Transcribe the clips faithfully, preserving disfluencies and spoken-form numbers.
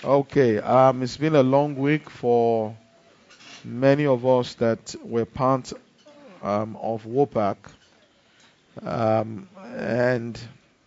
Okay, um, it's been a long week for many of us that were part um, of WOPAC, um, and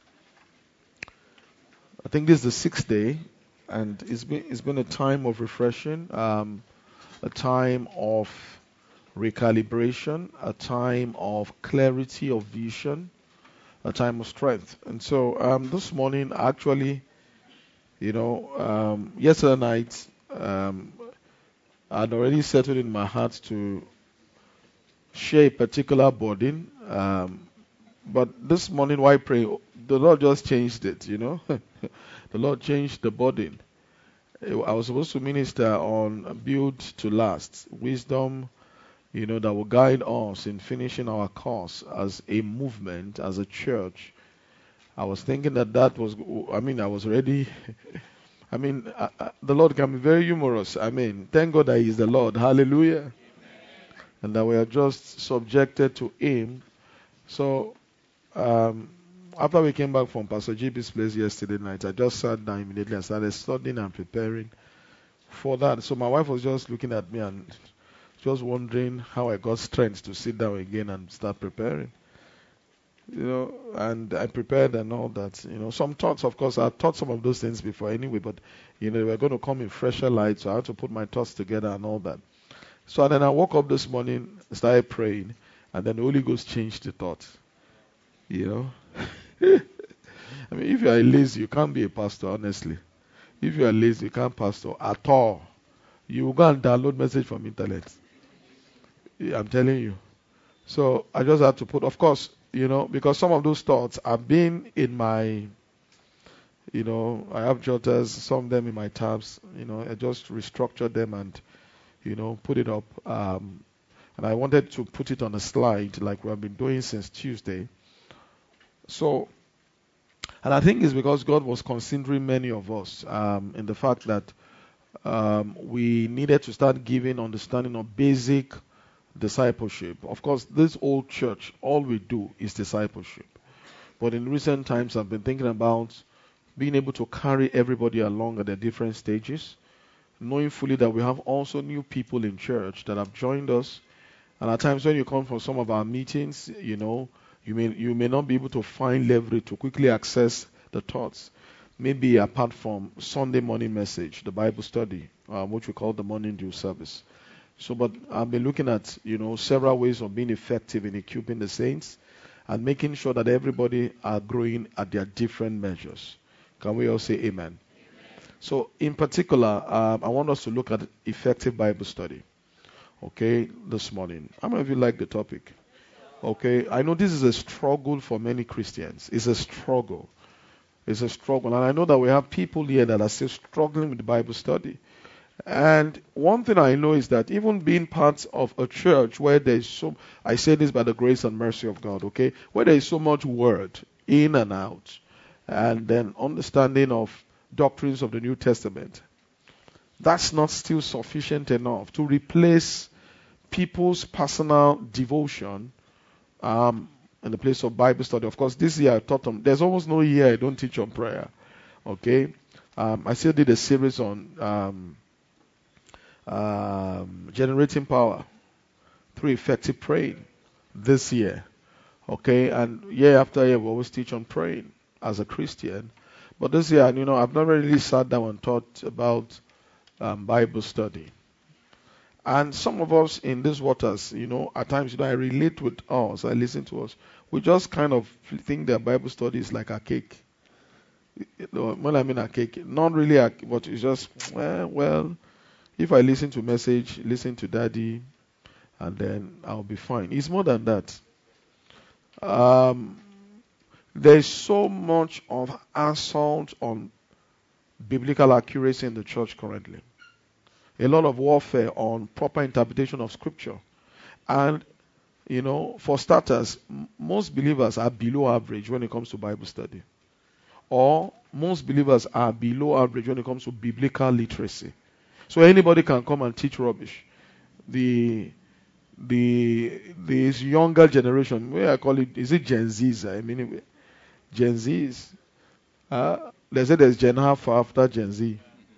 I think this is the sixth day, and it's been it's been a time of refreshing, um, a time of recalibration, a time of clarity of vision, a time of strength. And so um, this morning, actually, you know, um, yesterday night, um, I'd already settled in my heart to share a particular burden. Um, but this morning, while praying, the Lord just changed it, you know. The Lord changed the burden. I was supposed to minister on build to last, wisdom, you know, that will guide us in finishing our course as a movement, as a church. I was thinking that that was, I mean, I was ready. I mean, I, I, the Lord can be very humorous. I mean, thank God that He is the Lord. Hallelujah. And that we are just subjected to Him. So, Um, after we came back from Pastor G B's place yesterday night, I just sat down immediately and started studying and preparing for that. So my wife was just looking at me and just wondering how I got strength to sit down again and start preparing. You know, and I prepared and all that. You know, some thoughts, of course, I thought some of those things before anyway, but you know, they were going to come in fresher light, so I had to put my thoughts together and all that. So then I woke up this morning, started praying, and then the Holy Ghost changed the thoughts. You know. I mean, if you are lazy, you can't be a pastor, honestly. If you are lazy, you can't pastor at all. You will go and download message from internet. Yeah, I'm telling you. So I just had to put, of course, you know, because some of those thoughts have been in my, you know, I have jotters, some of them in my tabs. You know, I just restructured them and, you know, put it up. Um, and I wanted to put it on a slide like we have been doing since Tuesday. So and I think it's because God was considering many of us um, in the fact that um, we needed to start giving understanding of basic discipleship. Of course, this old church, all we do is discipleship. But in recent times, I've been thinking about being able to carry everybody along at their different stages, knowing fully that we have also new people in church that have joined us. And at times, when you come for some of our meetings, you know, you may you may not be able to find leverage to quickly access the thoughts. Maybe apart from Sunday morning message, the Bible study, uh, which we call the morning dew service. So, but I've been looking at you know several ways of being effective in equipping the saints and making sure that everybody are growing at their different measures. Can we all say amen? So, in particular, um, I want us to look at effective Bible study. Okay, this morning. How many of you like the topic? Okay, I know this is a struggle for many Christians. It's a struggle. It's a struggle. And I know that we have people here that are still struggling with the Bible study. And one thing I know is that even being part of a church where there is so, I say this by the grace and mercy of God, okay, where there is so much word in and out, and then understanding of doctrines of the New Testament, that's not still sufficient enough to replace people's personal devotion um, in the place of Bible study. Of course, this year I taught them. There's almost no year I don't teach on prayer. Okay, um, I still did a series on um, um, generating power through effective praying this year. Okay, and year after year we always teach on praying as a Christian. But this year, you know, I've not really sat down and taught about um, Bible study. And some of us in these waters, you know, at times, you know, I relate with us, I listen to us. We just kind of think that Bible study is like a cake. You know, when I mean a cake, not really a, but it's just, eh, well, if I listen to message, listen to daddy, and then I'll be fine. It's more than that. Um, there's so much of assault on biblical accuracy in the church currently. A lot of warfare on proper interpretation of scripture. And You know, for starters, m- most believers are below average when it comes to Bible study. Or most believers are below average when it comes to biblical literacy. So anybody can come and teach rubbish. The the this younger generation, where I call it, is it Gen Zs? I mean, anyway, Gen Zs. Uh, they say there's Gen Alpha after Gen Z.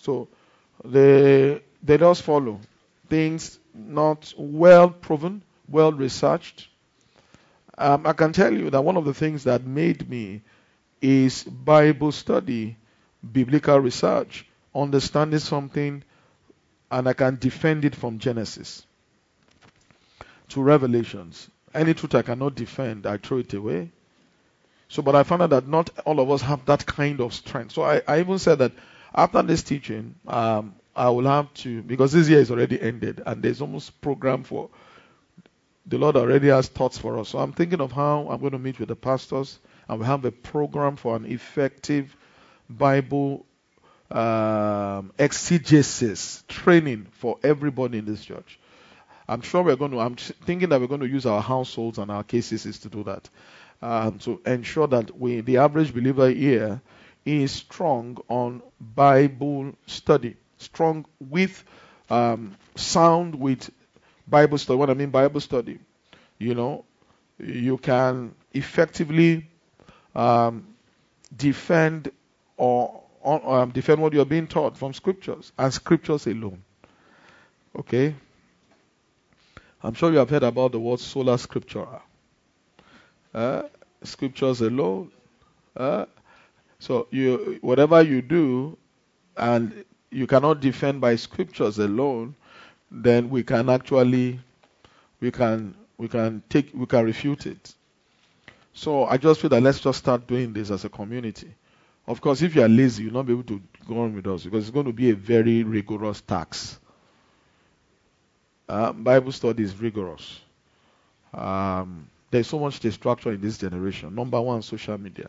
So they they just follow things not well proven, well researched. Um, I can tell you that one of the things that made me is Bible study, biblical research, understanding something, and I can defend it from Genesis to Revelations. Any truth I cannot defend, I throw it away. So, but I found out that not all of us have that kind of strength. So I, I even said that after this teaching, um, I will have to, because this year is already ended, and there's almost program for, the Lord already has thoughts for us. So I'm thinking of how I'm going to meet with the pastors, and we have a program for an effective Bible um, exegesis training for everybody in this church. I'm sure we're going to, I'm thinking that we're going to use our households and our cases to do that. Um, to ensure that we, the average believer here, is strong on Bible study, strong with, um, sound with Bible study. What I mean Bible study, you know, you can effectively um, defend or um, defend what you're being taught from scriptures and scriptures alone. Okay, I'm sure you have heard about the word sola scriptura. Uh, scriptures alone. Uh, so you, whatever you do, and you cannot defend by scriptures alone, then we can actually, we can, we can take, we can refute it. So I just feel that let's just start doing this as a community. Of course, if you are lazy, you'll not be able to go on with us because it's going to be a very rigorous tax. Uh, Bible study is rigorous. Um, There's so much distraction in this generation. Number one, social media.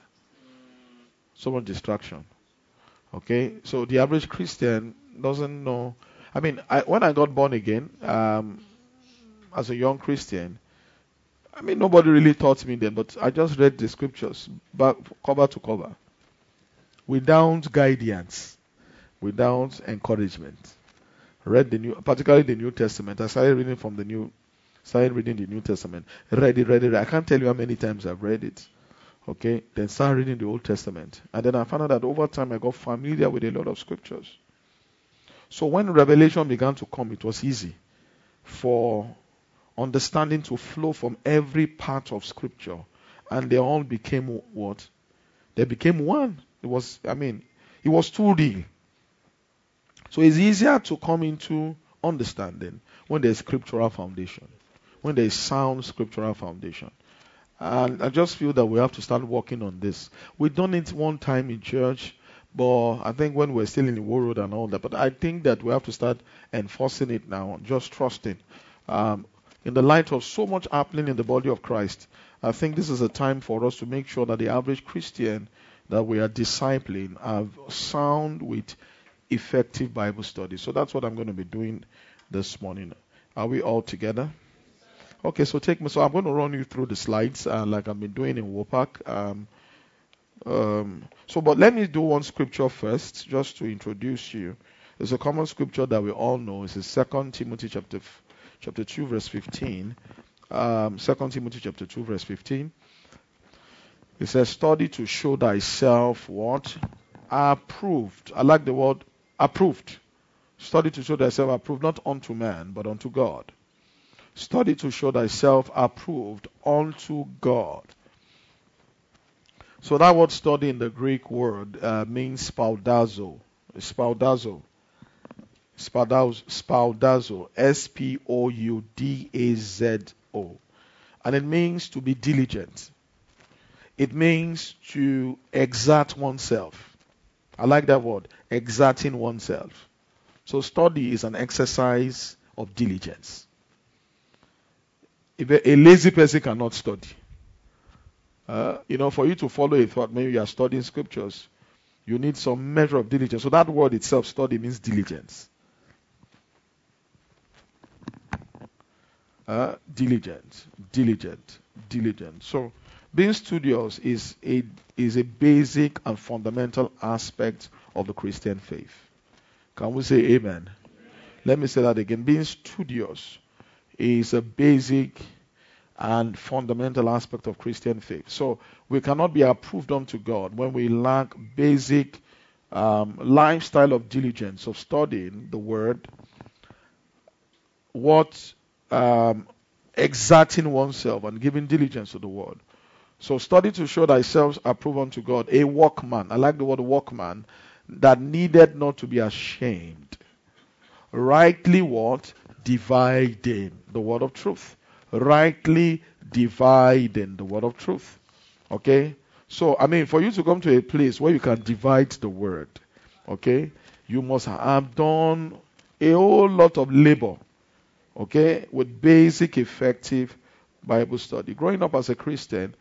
So much distraction. Okay, so the average Christian doesn't know. I mean, I, when I got born again, um, as a young Christian, I mean, nobody really taught me then, but I just read the scriptures back cover to cover, without guidance, without encouragement. Read the new, particularly the New Testament. I started reading from the New. Started reading the New Testament. Read it, read it. I can't tell you how many times I've read it. Okay, then start reading the Old Testament. And then I found out that over time I got familiar with a lot of scriptures. So when revelation began to come, it was easy for understanding to flow from every part of scripture. And they all became what? They became one. It was, I mean, it was too real. So it's easier to come into understanding when there's scriptural foundation, when there's sound scriptural foundation. And I just feel that we have to start working on this. We've done it one time in church, but I think when we're still in the world and all that. But I think that we have to start enforcing it now, just trusting. Um, in the light of so much happening in the body of Christ, I think this is a time for us to make sure that the average Christian that we are discipling are sound with effective Bible study. So that's what I'm going to be doing this morning. Are we all together? Okay, so take me. So I'm going to run you through the slides, uh, like I've been doing in WOPAC. Um, um, so, but let me do one scripture first, just to introduce you. It's a common scripture that we all know. It's in Second Timothy chapter chapter two, verse fifteen. Um, Second Timothy chapter two, verse fifteen. It says, "Study to show thyself what approved." I like the word approved. Study to show thyself approved, not unto man, but unto God. Study to show thyself approved unto God. So that word study in the Greek word uh, means spaudazo. Spaudazo. Spaudazo. Spaudazo. S P O U D A Z O. And it means to be diligent. It means to exert oneself. I like that word, exerting oneself. So study is an exercise of diligence. If a, a lazy person cannot study, uh, you know, for you to follow a thought, maybe you are studying scriptures, you need some measure of diligence. So that word itself, study, means diligence. Uh, diligent, diligent, diligent. So being studious is a is a basic and fundamental aspect of the Christian faith. Can we say amen? Amen. Let me say that again. Being studious is a basic and fundamental aspect of Christian faith. So we cannot be approved unto God when we lack basic um, lifestyle of diligence, of studying the word, what um, exerting oneself and giving diligence to the word. So study to show thyself approved unto God, a workman. I like the word workman, that needed not to be ashamed. Rightly what? Dividing the word of truth. Rightly dividing the word of truth. Okay? So, I mean, for you to come to a place where you can divide the word, okay, you must have done a whole lot of labor, okay, with basic, effective Bible study. Growing up as a Christian,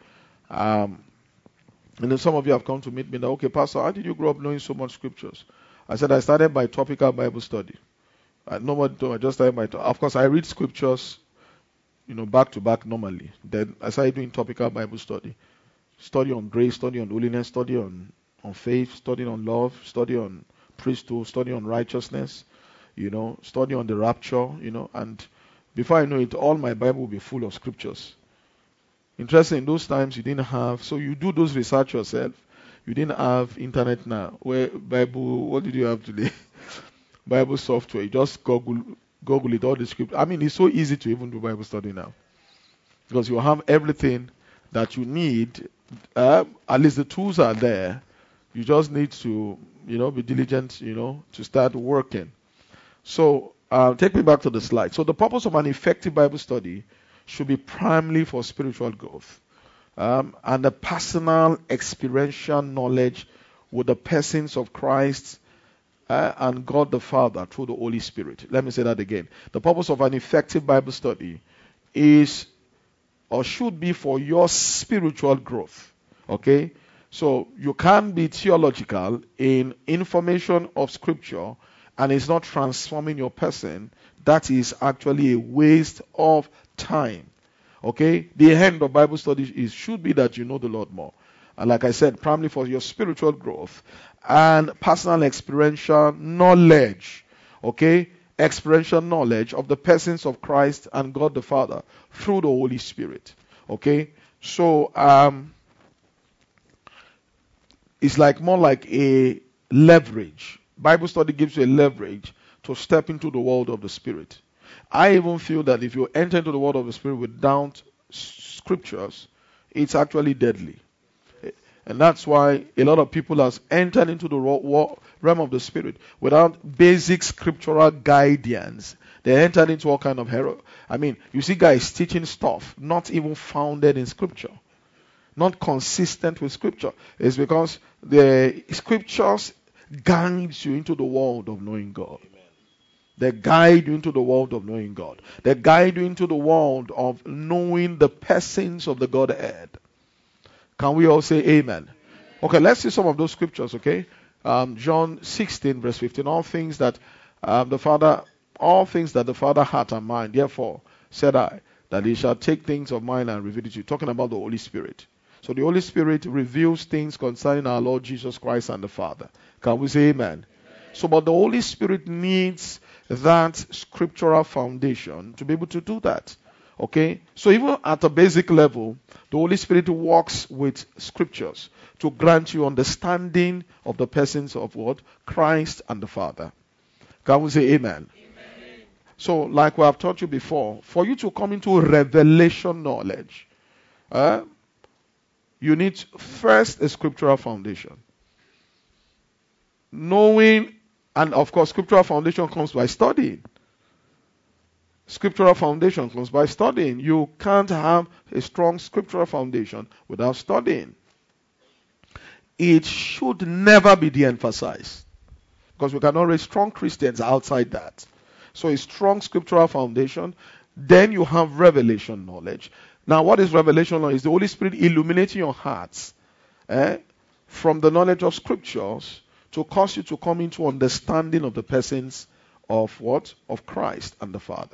um, and then some of you have come to meet me now, okay, Pastor, how did you grow up knowing so much scriptures? I said, I started by topical Bible study. I, nobody, I just started by, of course, I read scriptures, you know, back to back normally. Then I started doing topical Bible study. Study on grace, study on holiness, study on, on faith, study on love, study on priesthood, study on righteousness, you know, study on the rapture, you know, and before I know it, all my Bible will be full of scriptures. Interesting, in those times you didn't have, so you do those research yourself. You didn't have internet now, where Bible, what did you have today? Bible software, you just Google, Google it, all the script. I mean, it's so easy to even do Bible study now. Because you have everything that you need. Uh, at least the tools are there. You just need to, you know, be diligent, you know, to start working. So, uh, take me back to the slide. So, the purpose of an effective Bible study should be primarily for spiritual growth, um, and a personal experiential knowledge with the persons of Christ uh, and God the Father through the Holy Spirit. Let me say that again. The purpose of an effective Bible study is or should be for your spiritual growth. Okay? So you can be theological in information of scripture and it's not transforming your person. That is actually a waste of time. Okay? The end of Bible study is should be that you know the Lord more. And like I said, primarily for your spiritual growth and personal experiential knowledge. Okay? Experiential knowledge of the persons of Christ and God the Father through the Holy Spirit. Okay? So, um, it's like more like a leverage. Bible study gives you a leverage to step into the world of the Spirit. I even feel that if you enter into the world of the Spirit without scriptures, it's actually deadly. And that's why a lot of people have entered into the realm of the Spirit without basic scriptural guidance. They entered into all kind of error. I mean, you see guys teaching stuff not even founded in Scripture, not consistent with Scripture. It's because the Scriptures guides you into the world of knowing God. They guide you into the world of knowing God. They guide you into the world of knowing the persons of the Godhead. Can we all say amen? Okay, let's see some of those scriptures, okay? Um, John sixteen, verse fifteen. All things that um, the Father, all things that the Father hath are mine. Therefore, said I, that he shall take things of mine and reveal it to you. Talking about the Holy Spirit. So the Holy Spirit reveals things concerning our Lord Jesus Christ and the Father. Can we say amen? Amen. So, but the Holy Spirit needs that scriptural foundation to be able to do that. Okay? So even at a basic level, the Holy Spirit works with scriptures to grant you understanding of the persons of what? Christ and the Father. Can we say amen? Amen. So, like we have taught you before, for you to come into revelation knowledge, uh, you need first a scriptural foundation. Knowing, and of course, scriptural foundation comes by studying. Scriptural foundation comes by studying. You can't have a strong scriptural foundation without studying. It should never be de-emphasized, because we cannot raise strong Christians outside that. So a strong scriptural foundation, then you have revelation knowledge. Now what is revelation knowledge? It's the Holy Spirit illuminating your hearts eh, from the knowledge of scriptures to cause you to come into understanding of the persons of what? Of Christ and the Father.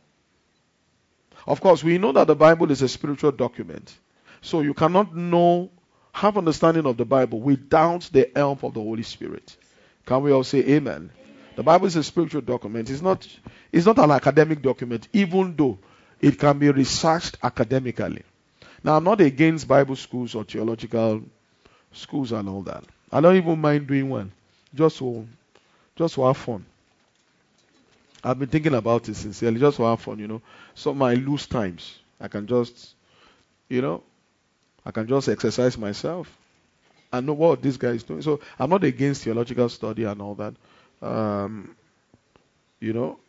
Of course, we know that the Bible is a spiritual document. So you cannot know, have understanding of the Bible without the help of the Holy Spirit. Can we all say amen? Amen. The Bible is a spiritual document. It's not, it's not an academic document, even though it can be researched academically. Now, I'm not against Bible schools or theological schools and all that. I don't even mind doing one. just to just to have fun. I've been thinking about it sincerely, just to have fun, you know. So my loose times, I can just, you know, I can just exercise myself and know what this guy is doing. So I'm not against theological study and all that, um, you know.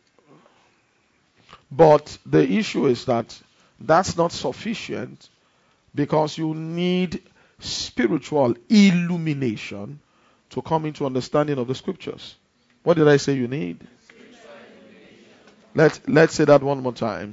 But the issue is that that's not sufficient because you need spiritual illumination to come into understanding of the scriptures. What did I say you need? Let's let's say that one more time.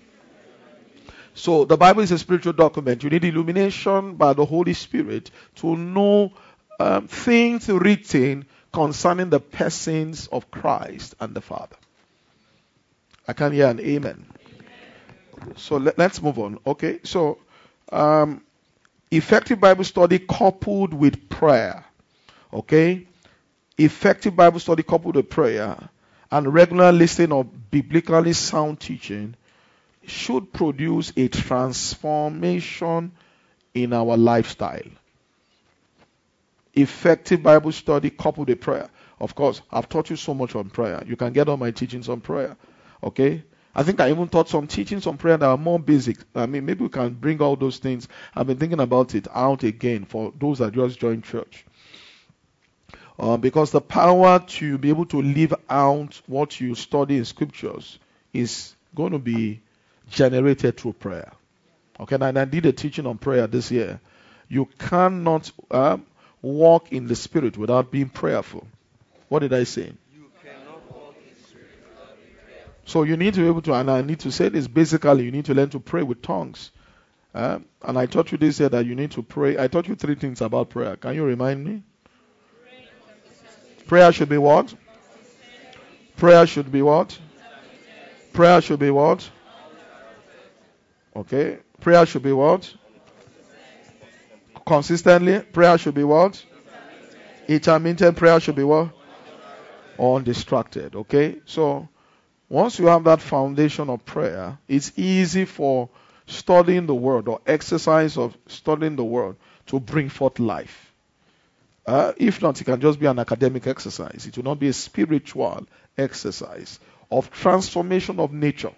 So the Bible is a spiritual document. You need illumination by the Holy Spirit to know um, things written concerning the persons of Christ and the Father. I can hear an amen. So let, let's move on. Okay. So um, effective Bible study coupled with prayer. Okay. Effective Bible study coupled with prayer and regular listening of biblically sound teaching should produce a transformation in our lifestyle. Effective Bible study coupled with prayer. Of course, I've taught you so much on prayer. You can get all my teachings on prayer. Okay? I think I even taught some teachings on prayer that are more basic. I mean, maybe we can bring all those things. I've been thinking about it out again for those that just joined church. Uh, because the power to be able to live out what you study in scriptures is going to be generated through prayer. Okay, and I did a teaching on prayer this year. You cannot uh, walk in the Spirit without being prayerful. What did I say? You cannot walk in the Spirit without being prayerful. So you need to be able to, and I need to say this, basically you need to learn to pray with tongues. Uh, and I taught you this year that you need to pray. I taught you three things about prayer. Can you remind me? Prayer should be what? Prayer should be what? Prayer should be what? Okay. Prayer should be what? Consistently. Prayer should be what? Intermittent. Prayer should be what? Undistracted. Okay. So once you have that foundation of prayer, it's easy for studying the word or exercise of studying the word to bring forth life. Uh, if not, it can just be an academic exercise. It will not be a spiritual exercise of transformation of nature.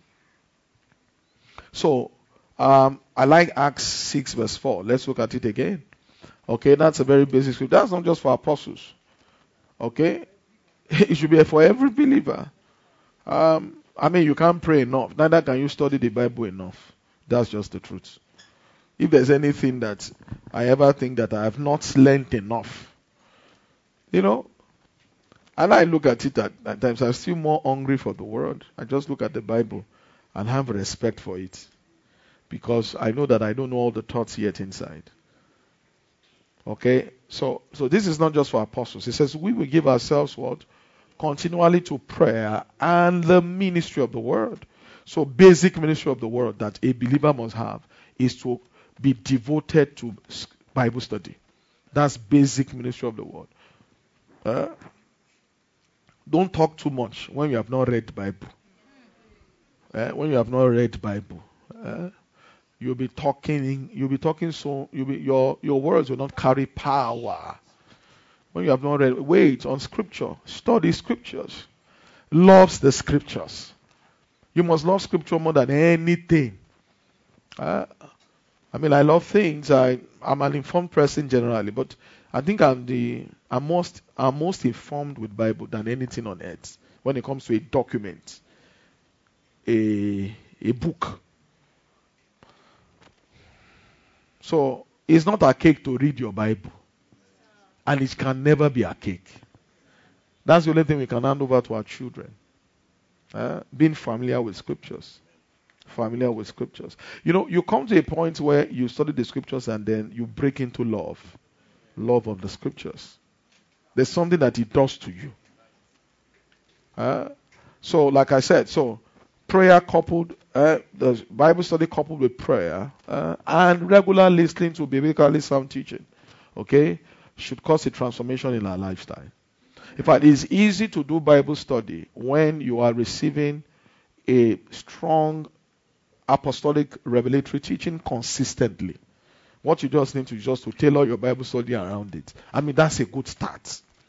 So, um, I like Acts six verse four. Let's look at it again. Okay, that's a very basic script. That's not just for apostles. Okay, it should be for every believer. Um, I mean, you can't pray enough. Neither can you study the Bible enough. That's just the truth. If there's anything that I ever think that I have not learned enough, you know, and I look at it at, at times, I'm still more hungry for the word. I just look at the Bible and have respect for it because I know that I don't know all the thoughts yet inside. Okay, so so this is not just for apostles. It says we will give ourselves what? Continually to prayer and the ministry of the word. So basic ministry of the word that a believer must have is to be devoted to Bible study. That's basic ministry of the word. Uh, don't talk too much when you have not read Bible. Uh, when you have not read Bible, uh, you'll be talking. You'll be talking so. You'll be, your your words will not carry power. When you have not read, wait on Scripture. Study Scriptures. Loves the Scriptures. You must love Scripture more than anything. Uh, I mean, I love things. I, I'm an informed person generally, but I think I'm the I'm most I'm most informed with Bible than anything on earth when it comes to a document, a a book. So it's not a cake to read your Bible, and it can never be a cake. That's the only thing we can hand over to our children. Uh, being familiar with scriptures. Familiar with scriptures. You know, you come to a point where you study the scriptures and then you break into love. Love of the scriptures. There's something that it does to you. Uh, so, like I said, so prayer coupled, uh, the Bible study coupled with prayer, uh, and regular listening to biblically sound teaching, okay, should cause a transformation in our lifestyle. In fact, it's easy to do Bible study when you are receiving a strong apostolic revelatory teaching consistently. What you just need to just to tailor your Bible study around it. I mean, that's a good start.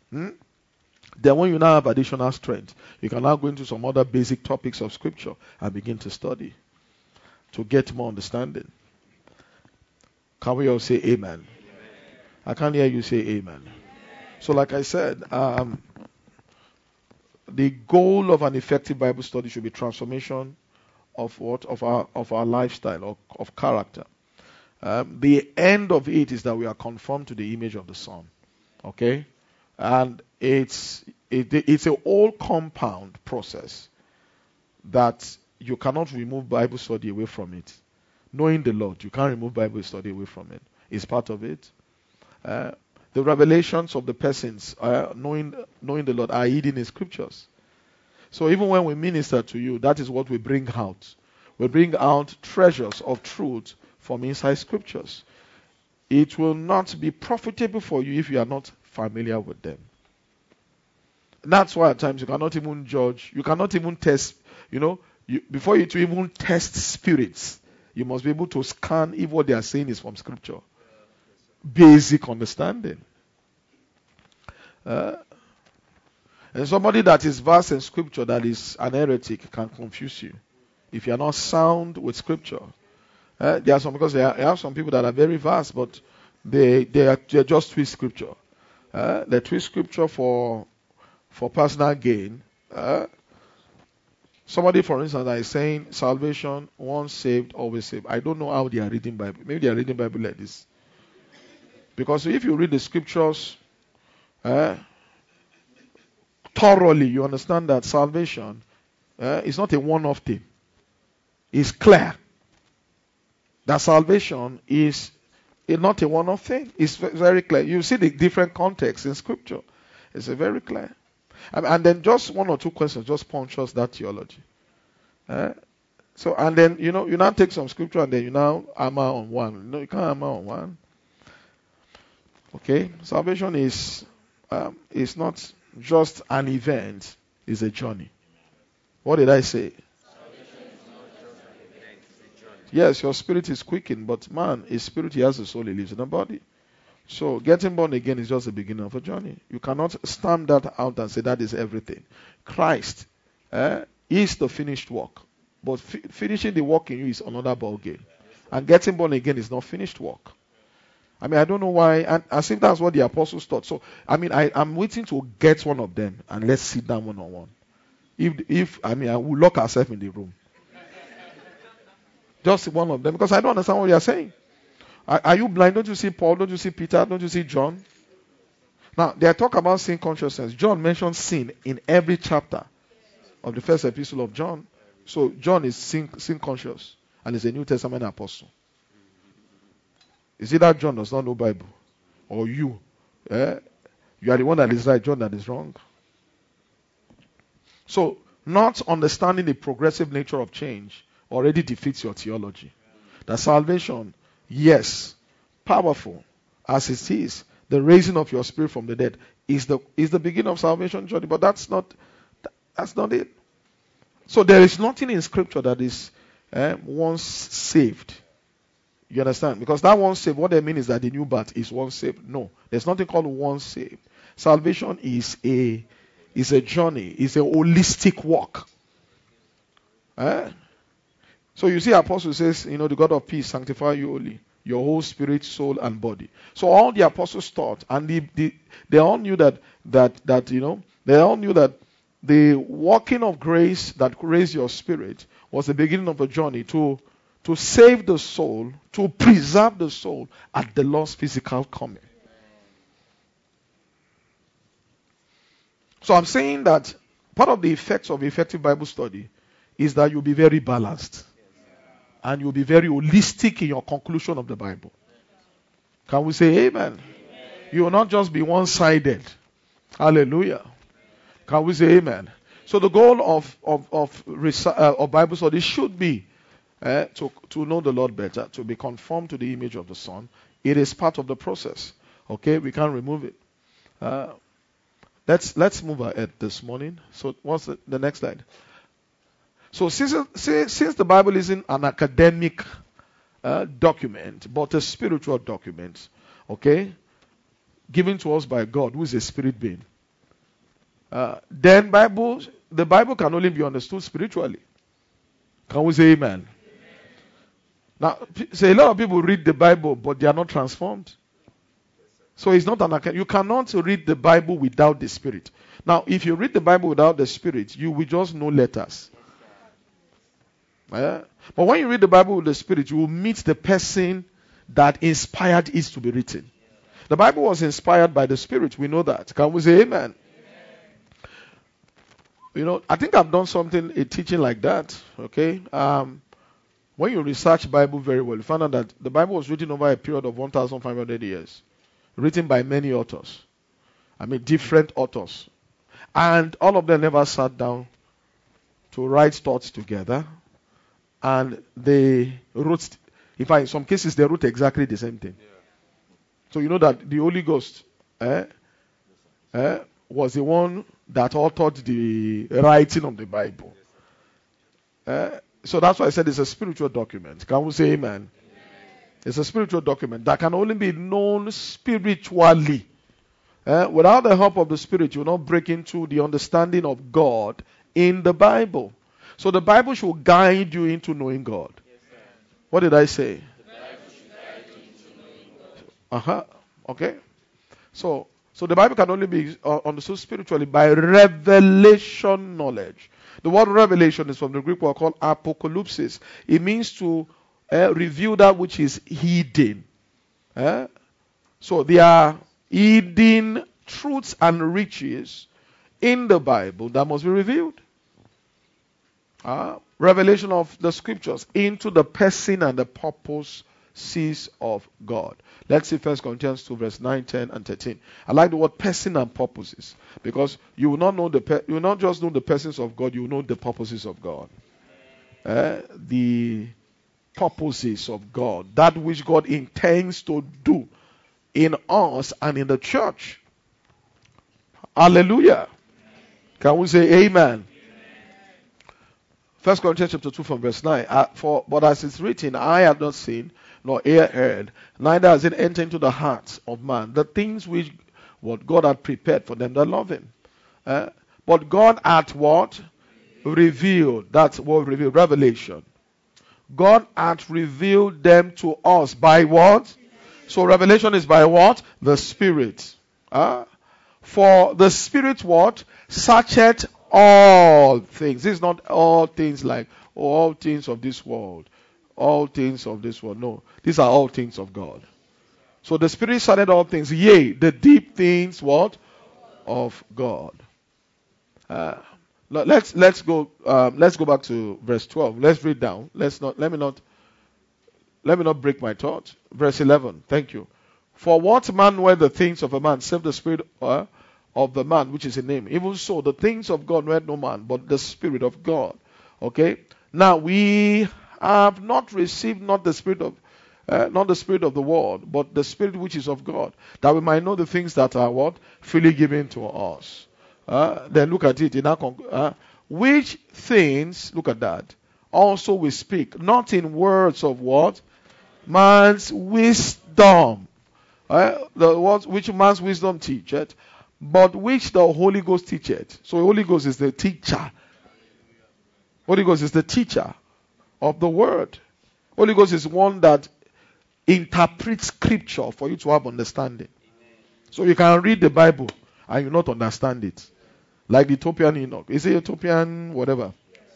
Hmm? Then when you now have additional strength, you can now go into some other basic topics of scripture and begin to study to get more understanding. Can we all say amen? Amen. I can't hear you say amen. Amen. So like I said, um, the goal of an effective Bible study should be transformation of what? Of our of our lifestyle, or of character. Um, the end of it is that we are conformed to the image of the Son. Okay? And it's it, it's a whole compound process that you cannot remove Bible study away from it. Knowing the Lord, you can't remove Bible study away from it. It's part of it. Uh, the revelations of the persons, uh, knowing knowing the Lord, are hidden in scriptures. So even when we minister to you, that is what we bring out. We bring out treasures of truth from inside scriptures. It will not be profitable for you if you are not familiar with them. That's why at times you cannot even judge, you cannot even test, you know, you, before you to even test spirits, you must be able to scan if what they are saying is from scripture. Basic understanding. Uh, and somebody that is versed in scripture that is an heretic can confuse you if you are not sound with scripture. Uh, there are some because there, are, there are some people that are very vast, but they they are they just twist scripture. Uh, they twist scripture for for personal gain. Uh, somebody, for instance, that is saying salvation, once saved, always saved. I don't know how they are reading Bible. Maybe they are reading Bible like this. Because if you read the scriptures uh, thoroughly, you understand that salvation uh, is not a one-off thing. It's clear that salvation is not a one-off thing. It's very clear. You see the different contexts in scripture. It's a very clear. And then just one or two questions just punch us that theology. Uh, so and then you know you now take some scripture and then you now hammer on one. No, you can't hammer on one. Okay, salvation is um, is not just an event; it's a journey. What did I say? Yes, your spirit is quickened, but man, his spirit, he has a soul, he lives in a body. So getting born again is just the beginning of a journey. You cannot stamp that out and say that is everything. Christ eh, is the finished work. But fi- finishing the work in you is another ball game. And getting born again is not finished work. I mean, I don't know why, and as if that's what the apostles thought. So, I mean, I, I'm waiting to get one of them and let's sit down one on one. If, if I mean, I will lock ourselves in the room. Just one of them, because I don't understand what they are saying. Are, are you blind? Don't you see Paul? Don't you see Peter? Don't you see John? Now, they talk about sin consciousness. John mentions sin in every chapter of the first epistle of John. So, John is sin, sin conscious and is a New Testament apostle. Is it that John does not know Bible? Or you? Eh? You are the one that is right, John that is wrong. So, not understanding the progressive nature of change already defeats your theology. That salvation, yes, powerful as it is, the raising of your spirit from the dead is the is the beginning of salvation journey, but that's not that's not it. So there is nothing in scripture that is eh, once saved. You understand? Because that once saved, what they mean is that the new birth is once saved. No, there's nothing called once saved. Salvation is a is a journey, is a holistic walk. Eh? So you see, Apostle says, you know, the God of peace sanctify you wholly, your whole spirit, soul, and body. So all the apostles taught, and the, the, they all knew that that that you know, they all knew that the working of grace that raised your spirit was the beginning of a journey to to save the soul, to preserve the soul at the Lord's physical coming. So I'm saying that part of the effects of effective Bible study is that you'll be very balanced. And you'll be very holistic in your conclusion of the Bible. Can we say amen? Amen. You will not just be one-sided. Hallelujah. Can we say amen? So the goal of of of, uh, of Bible study should be uh, to to know the Lord better, to be conformed to the image of the Son. It is part of the process. Okay, we can't remove it. Uh, let's let's move ahead this morning. So what's the, the next slide? So since, since the Bible isn't an academic uh, document, but a spiritual document, okay, given to us by God, who is a spirit being, Uh, then Bible, the Bible can only be understood spiritually. Can we say amen? Now, say a lot of people read the Bible, but they are not transformed. So it's not an account. You cannot read the Bible without the Spirit. Now, if you read the Bible without the Spirit, you will just know letters. Yeah? But when you read the Bible with the Spirit, you will meet the person that inspired it to be written. The Bible was inspired by the Spirit. We know that. Can we say amen? You know, I think I've done something, a teaching like that. Okay. Um, when you research Bible very well, you find out that the Bible was written over a period of one thousand five hundred years, written by many authors. I mean, different authors, and all of them never sat down to write thoughts together, and they wrote. In fact, in some cases, they wrote exactly the same thing. So you know that the Holy Ghost eh, eh, was the one that authored the writing of the Bible. Eh, so that's why I said it's a spiritual document. Can we say amen? Amen? It's a spiritual document that can only be known spiritually. Eh, without the help of the Spirit, you will not break into the understanding of God in the Bible. So the Bible should guide you into knowing God. Yes, what did I say? Uh-huh. Okay. So, so the Bible can only be uh, understood spiritually by revelation knowledge. The word revelation is from the Greek word called apocalypsis. It means to uh, reveal that which is hidden. Uh? So there are hidden truths and riches in the Bible that must be revealed. Uh, revelation of the scriptures into the person and the purpose of God. Let's see First Corinthians two, verse nine, ten, and thirteen. I like the word person and purposes because you will not know the pe- you will not just know the persons of God, you will know the purposes of God. Uh, the purposes of God, that which God intends to do in us and in the church. Hallelujah. Can we say amen? First Corinthians chapter two from verse nine. Uh, for but as it's written, I have not seen, nor ear heard, neither has it entered into the hearts of man the things which what God had prepared for them that love Him. Uh, but God hath what? Revealed. That's what revealed. Revelation. God hath revealed them to us by what? So revelation is by what? The Spirit. Uh, for the Spirit what? Searcheth all things. This is not all things like oh, all things of this world. All things of this world. No. These are all things of God. So the Spirit searcheth all things. Yea, the deep things what? Of God. Uh, let's let's go um, let's go back to verse twelve. Let's read down. Let's not let me not let me not break my thought. Verse eleven. Thank you. For what man were the things of a man, save the spirit uh, of the man which is in him? Even so, the things of God were no man, but the Spirit of God. Okay. Now we have not received not the spirit of uh, not the spirit of the world, but the Spirit which is of God, that we might know the things that are what freely given to us. Uh, then look at it in our conc- uh, which things, look at that, also we speak, not in words of what? Man's wisdom. Uh, the words which man's wisdom teacheth, but which the Holy Ghost teacheth. So the Holy Ghost is the teacher. Holy Ghost is the teacher of the word. Holy Ghost is one that interprets scripture for you to have understanding. So you can read the Bible and you not understand it. Like the Ethiopian eunuch. Is it Ethiopian whatever?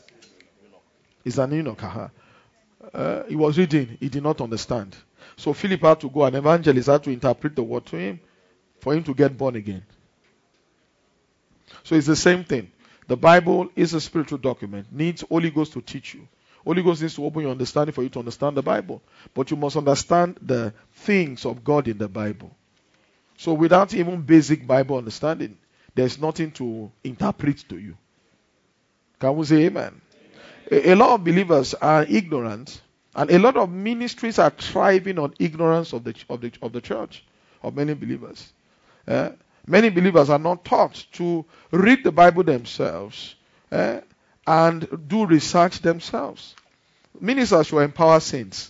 It's an eunuch. Uh-huh. Uh, he was reading. He did not understand. So Philip had to go. An evangelist had to interpret the word to him for him to get born again. So it's the same thing. The Bible is a spiritual document. Needs Holy Ghost to teach you. Holy Ghost needs to open your understanding for you to understand the Bible. But you must understand the things of God in the Bible. So without even basic Bible understanding, there's nothing to interpret to you. Can we say amen? A, a lot of believers are ignorant, and a lot of ministries are thriving on ignorance of the of the of the church, of many believers. Uh, many believers are not taught to read the Bible themselves uh, and do research themselves. Ministers should empower saints.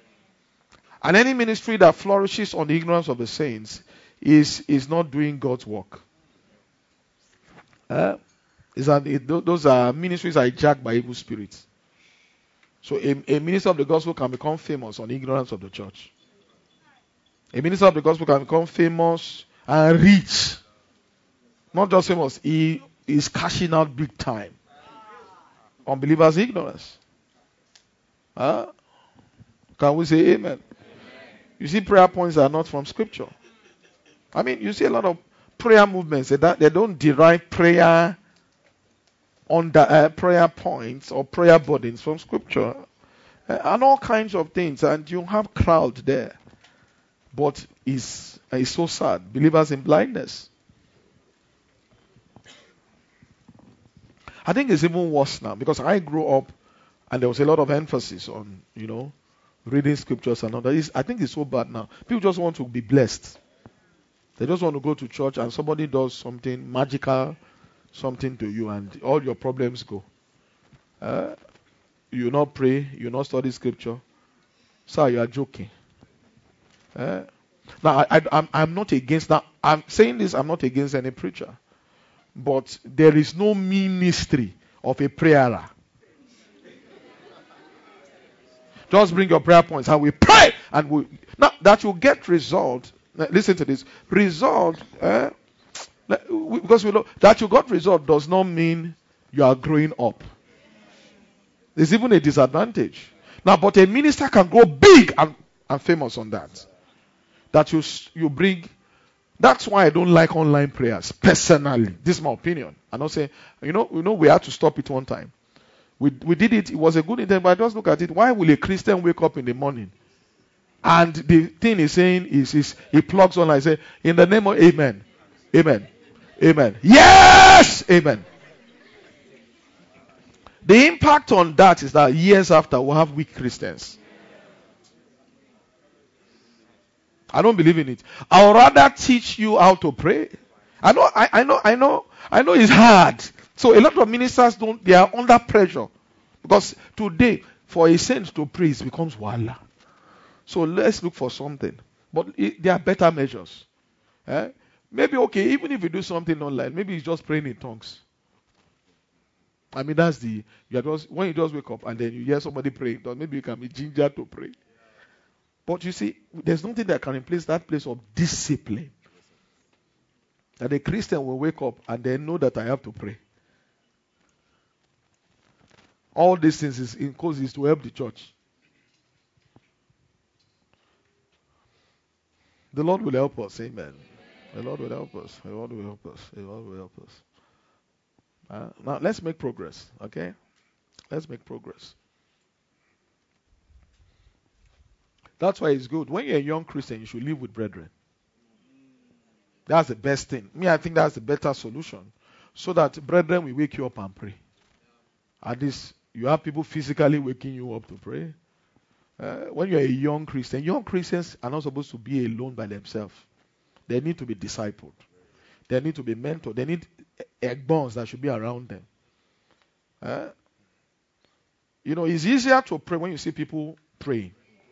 And any ministry that flourishes on the ignorance of the saints is, is not doing God's work. Uh, is that it, those are ministries are hijacked by evil spirits. So a, a minister of the gospel can become famous on ignorance of the church. A minister of the gospel can become famous and rich. Not just famous, he is cashing out big time. Unbelievers' ignorance. Huh? Can we say amen? You see, prayer points are not from scripture. I mean, you see a lot of prayer movements that they don't derive prayer on the uh, prayer points or prayer burdens from scripture, uh, and all kinds of things, and you have crowd there. But it's, uh, it's so sad. Believers in blindness. I think it's even worse now because I grew up and there was a lot of emphasis on, you know, reading scriptures and all that. It's, I think it's so bad now. People just want to be blessed. They just want to go to church and somebody does something magical, something to you, and all your problems go. Uh, you not pray, you not study scripture. Sir, you are joking. Uh, now, I, I, I'm, I'm not against that. I'm saying this, I'm not against any preacher. But there is no ministry of a prayer. Just bring your prayer points and we pray. And we now that you get result. Listen to this. Result, eh, because we know that you got result does not mean you are growing up. There's even a disadvantage. Now, but a minister can grow big and, and famous on that. That you you bring. That's why I don't like online prayers personally. This is my opinion. I'm not saying, you know, you know, we had to stop it one time. We we did it. It was a good intent, but I just look at it. Why will a Christian wake up in the morning, and the thing he's saying is, is he plugs on and say, in the name of Amen, Amen, Amen, yes, Amen. The impact on that is that years after we'll have weak Christians. I don't believe in it. I'll rather teach you how to pray. I know, I, I know, I know, I know it's hard. So a lot of ministers don't, they are under pressure. Because today, for a saint to pray, it becomes wala. So let's look for something. But it, there are better measures. Eh? Maybe, okay, even if you do something online, maybe it's just praying in tongues. I mean, that's the, you are just, when you just wake up and then you hear somebody praying, then maybe you can be ginger to pray. But you see, there's nothing that can replace that place of discipline. That a Christian will wake up and they know that I have to pray. All these things is in cause is to help the church. The Lord will help us, amen. The Lord will help us. The Lord will help us. The Lord will help us. Uh, now let's make progress, okay? Let's make progress. That's why it's good. When you're a young Christian, you should live with brethren. That's the best thing. Me, I think that's the better solution. So that brethren will wake you up and pray. At least you have people physically waking you up to pray. Uh, when you're a young Christian, young Christians are not supposed to be alone by themselves. They need to be discipled. They need to be mentored. They need egg bonds that should be around them. Uh, you know, it's easier to pray when you see people praying.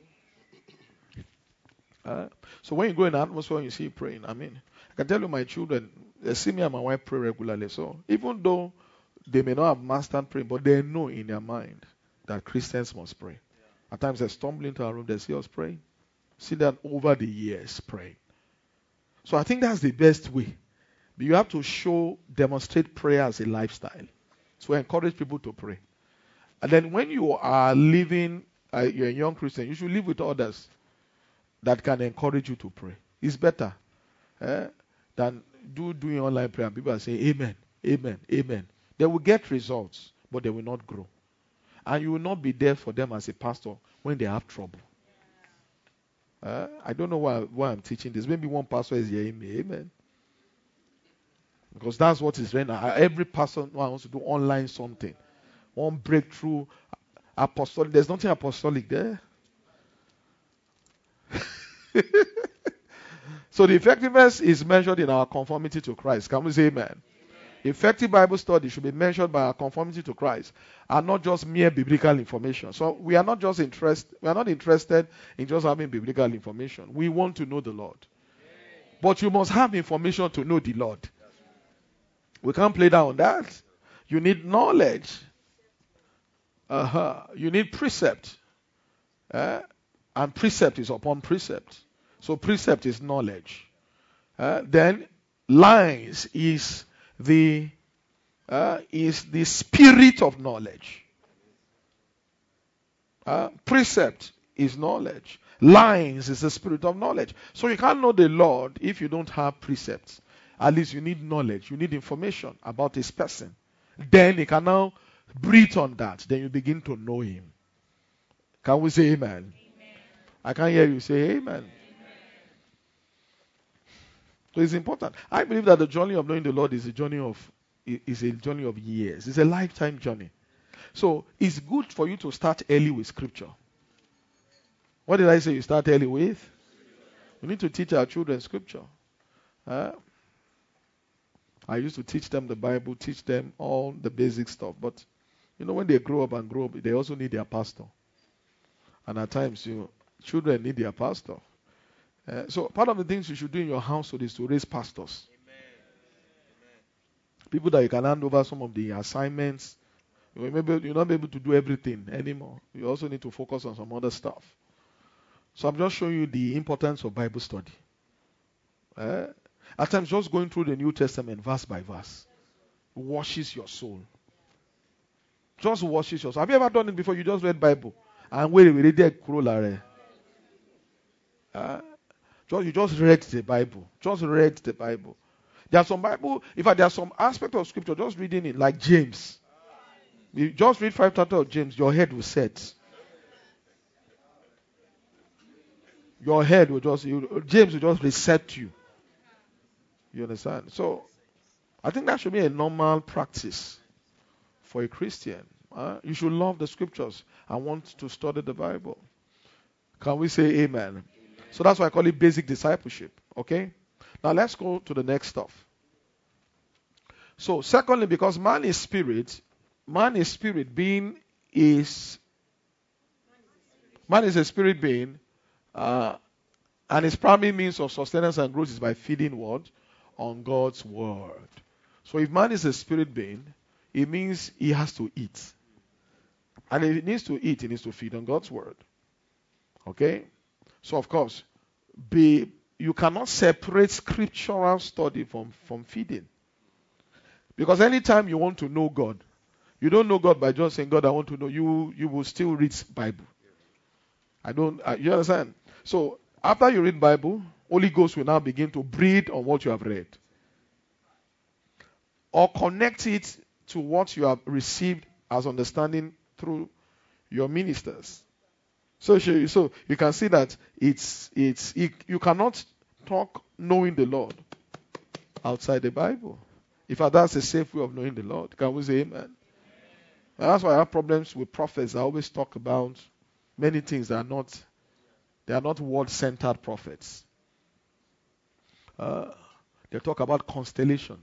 Uh, so when you go in the atmosphere and you see praying, I mean, I can tell you my children, they see me and my wife pray regularly. So even though they may not have mastered praying, but they know in their mind that Christians must pray. Yeah. At times they stumble into our room, they see us praying. See that over the years praying. So I think that's the best way. But you have to show, demonstrate prayer as a lifestyle. So encourage people to pray. And then when you are living, uh, you're a young Christian, you should live with others that can encourage you to pray. It's better eh, than do doing online prayer. And people are saying, Amen, Amen, Amen. They will get results, but they will not grow. And you will not be there for them as a pastor when they have trouble. Uh, I don't know why, why I'm teaching this. Maybe one pastor is hearing me. Amen. Because that's what is right now. Every pastor wants to do online something. One breakthrough apostolic. There's nothing apostolic there. So the effectiveness is measured in our conformity to Christ. Can we say amen? Amen? Effective Bible study should be measured by our conformity to Christ and not just mere biblical information. So we are not just interested, we are not interested in just having biblical information. We want to know the Lord. But you must have information to know the Lord. We can't play down that. You need knowledge. Uh-huh. You need precept. Uh, and precept is upon precept. So precept is knowledge. Uh, then lines is the uh, is the spirit of knowledge. Uh, precept is knowledge. Lines is the spirit of knowledge. So you can't know the Lord if you don't have precepts. At least you need knowledge. You need information about his person. Then you can now breathe on that. Then you begin to know him. Can we say amen? Amen. I can't hear you say amen. Amen. So it's important. I believe that the journey of knowing the Lord is a journey of is a journey of years. It's a lifetime journey. So it's good for you to start early with scripture. What did I say you start early with? We need to teach our children scripture. Uh, I used to teach them the Bible, teach them all the basic stuff. But, you know, when they grow up and grow up, they also need their pastor. And at times, you know, children need their pastor. Uh, so part of the things you should do in your household is to raise pastors. Amen. People that you can hand over some of the assignments. You know, maybe you're not able to do everything anymore. You also need to focus on some other stuff. So I'm just showing you the importance of Bible study. Uh, at times, just going through the New Testament verse by verse washes your soul. Just washes your soul. Have you ever done it before? You just read Bible and wait, wait, wait, uh, just you just read the Bible. Just read the Bible. There are some Bible. In fact, there are some aspect of Scripture. Just reading it, like James. You just read five chapters of James, your head will set. Your head will just, you, James will just reset you. You understand? So, I think that should be a normal practice for a Christian. Uh, you should love the scriptures and want to study the Bible. Can we say amen? Amen? So that's why I call it basic discipleship. Okay? Now let's go to the next stuff. So, secondly, because man is spirit, man is spirit being is, man is a spirit being, uh, and his primary means of sustenance and growth is by feeding what? On God's word. So if man is a spirit being, it means he has to eat. And if he needs to eat, he needs to feed on God's word. Okay? So of course, be, you cannot separate scriptural study from, from feeding. Because anytime you want to know God, you don't know God by just saying, God, I want to know. You you will still read Bible. I don't, uh, you understand? So after you read Bible, Holy Ghost will now begin to breathe on what you have read. Or connect it to what you have received as understanding through your ministers. So, so you can see that it's it's it, you cannot talk knowing the Lord outside the Bible. In fact, that's a safe way of knowing the Lord. Can we say amen? And that's why I have problems with prophets. I always talk about many things that are not they are not word-centered prophets. Uh, they talk about constellation.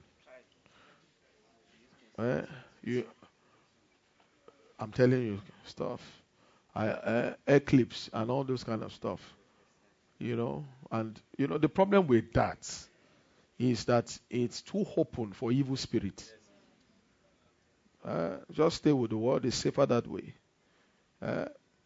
Uh, you, I'm telling you stuff. I, uh, eclipse and all those kind of stuff. You know, and you know the problem with that is that it's too open for evil spirits. Uh, just stay with the word. It's safer that way. Uh,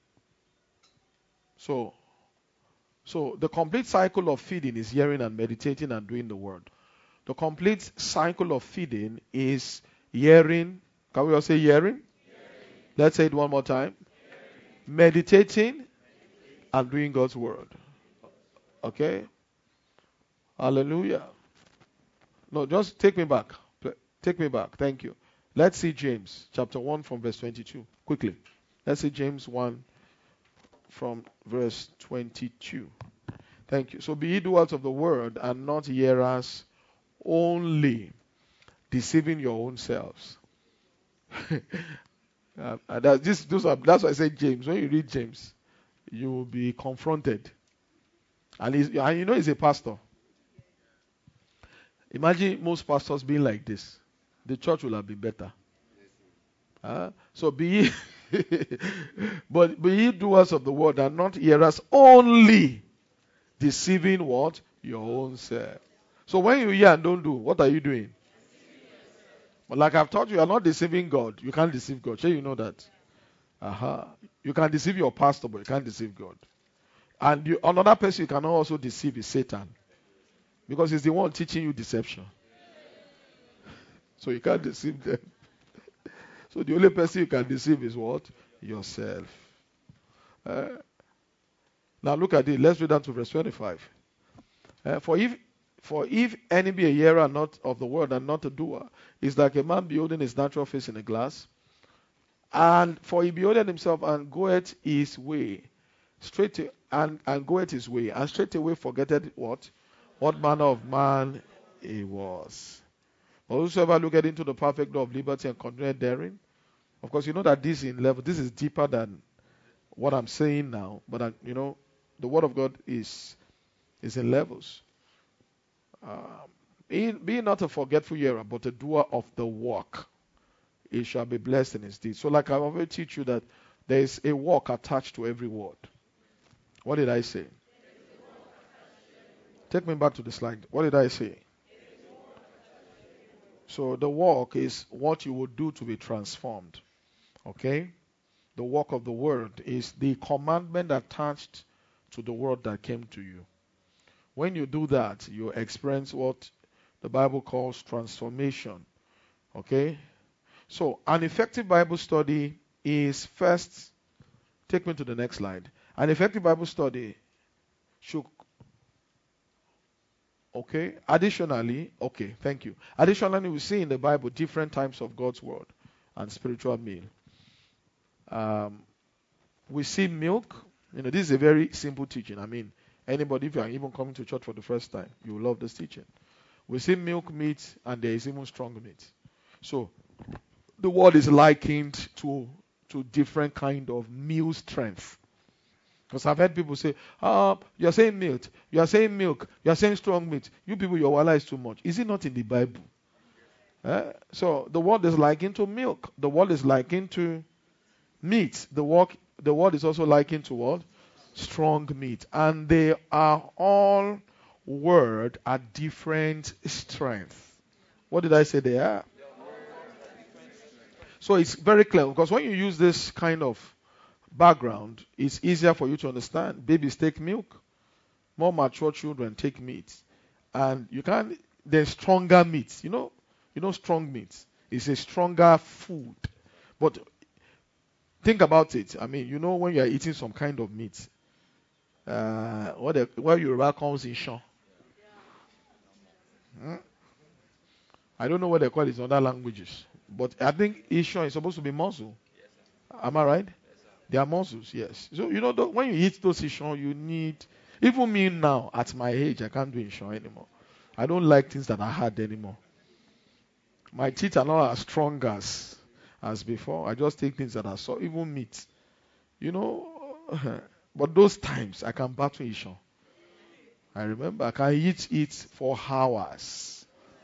so, so the complete cycle of feeding is hearing and meditating and doing the word. The complete cycle of feeding is hearing. Can we all say hearing? Hearing. Let's say it one more time. Hearing. Meditating, Meditating and doing God's word. Okay? Hallelujah. No, just take me back. Take me back. Thank you. Let's see James chapter one from verse twenty-two. Quickly. Let's see James one from verse twenty-two. Thank you. So be ye doers of the word and not hearers only, deceiving your own selves. uh, and that, this, those are, that's why I said James. When you read James, you will be confronted. And, he's, and you know he's a pastor. Imagine most pastors being like this. The church will have been better. Uh, so be ye, but be ye doers of the word and not hearers only, deceiving what? Your own self. So when you hear and don't do, what are you doing? But like I've taught you, you are not deceiving God. You can't deceive God. Sure, you know that. Aha. You can deceive your pastor, but you can't deceive God. And you, another person you cannot also deceive is Satan. Because he's the one teaching you deception. So you can't deceive them. So the only person you can deceive is what? Yourself. Uh, now look at it. Let's read down to verse twenty-five. Uh, for if for if any be a hearer not of the word and not a doer, is like a man beholding his natural face in a glass. And for he beholdeth himself and goeth his way, straight to, and, and goeth his way, and straightway forgetteth what? What manner of man he was. But whosoever looketh into the perfect law of liberty and continueth therein, of course, you know that this in level, this is deeper than what I'm saying now. But I, you know, the word of God is is in levels. Um, be, be not a forgetful hearer, but a doer of the work. He shall be blessed in his deeds. So, like I already teach you that there is a work attached to every word. What did I say? Take me back to the slide. What did I say? So the work is what you will do to be transformed. Okay? The work of the word is the commandment attached to the word that came to you. When you do that, you experience what the Bible calls transformation. Okay? So an effective Bible study is first, take me to the next slide. An effective Bible study should, okay, additionally, okay, thank you. Additionally, we see in the Bible different types of God's word and spiritual meal. Um, we see milk. You know, this is a very simple teaching. I mean, anybody, if you are even coming to church for the first time, you will love this teaching. We see milk, meat, and there is even strong meat. So, the word is likened to to different kind of meal strength. Because I've heard people say, "Ah, oh, you are saying milk, you are saying milk, you are saying strong meat. You people, your wala is too much." Is it not in the Bible? Eh? So the word is likened to milk. The word is likened to meat. The word, the word is also likened to what? Strong meat. And they are all word at different strength. What did I say they are? So it's very clear because when you use this kind of background, it's easier for you to understand. Babies take milk, more mature children take meat, and you can't. There's stronger meat. You know, you know, strong meat is a stronger food. But think about it. I mean, you know, when you are eating some kind of meat, uh, what the, where Yoruba comes in Sean. Hmm? I don't know what they call it in other languages. But I think Ishon is supposed to be muscle. Am I right? They are muscles, yes. So, you know, when you eat those Ishon, you need... Even me now, at my age, I can't do Ishon anymore. I don't like things that are hard anymore. My teeth are not as strong as, as before. I just take things that are so... Even meat. You know... But those times, I can battle Ishon. I remember, I can eat it for hours.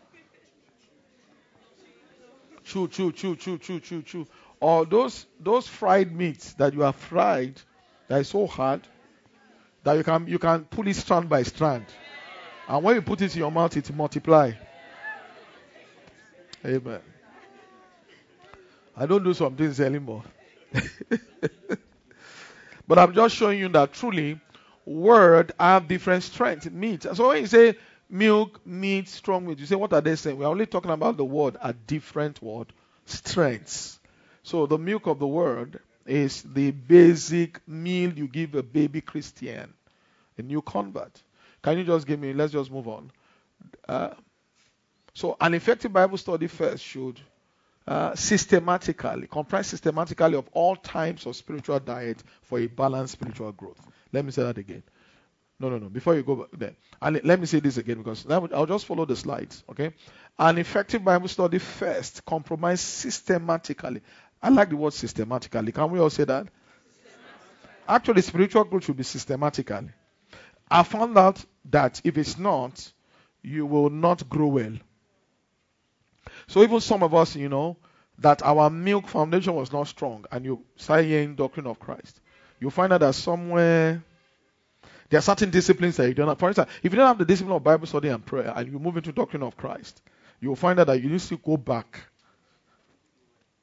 Chew, chew, chew, chew, chew, chew, chew. Or those those fried meats that you have fried that is so hard that you can you can pull it strand by strand. And when you put it in your mouth, it multiply. Amen. I don't do some things anymore. But I'm just showing you that truly word have different strength. Meat. So when you say milk, meat, strong meat, you say, what are they saying? We're only talking about the word at different word strengths. So the milk of the word is the basic meal you give a baby Christian, a new convert. Can you just give me, let's just move on. Uh, so an effective Bible study first should uh, systematically, comprise systematically of all types of spiritual diet for a balanced spiritual growth. Let me say that again. No, no, no. Before you go back there, and let me say this again because I'll just follow the slides. Okay, an effective Bible study first compromise systematically. I like the word systematically. Can we all say that? Actually, spiritual growth should be systematically. I found out that if it's not, you will not grow well. So even some of us, you know, that our milk foundation was not strong, and you start hearing doctrine of Christ, you find out that somewhere. There are certain disciplines that you don't have. For instance, if you don't have the discipline of Bible study and prayer and you move into doctrine of Christ, you will find out that you need to go back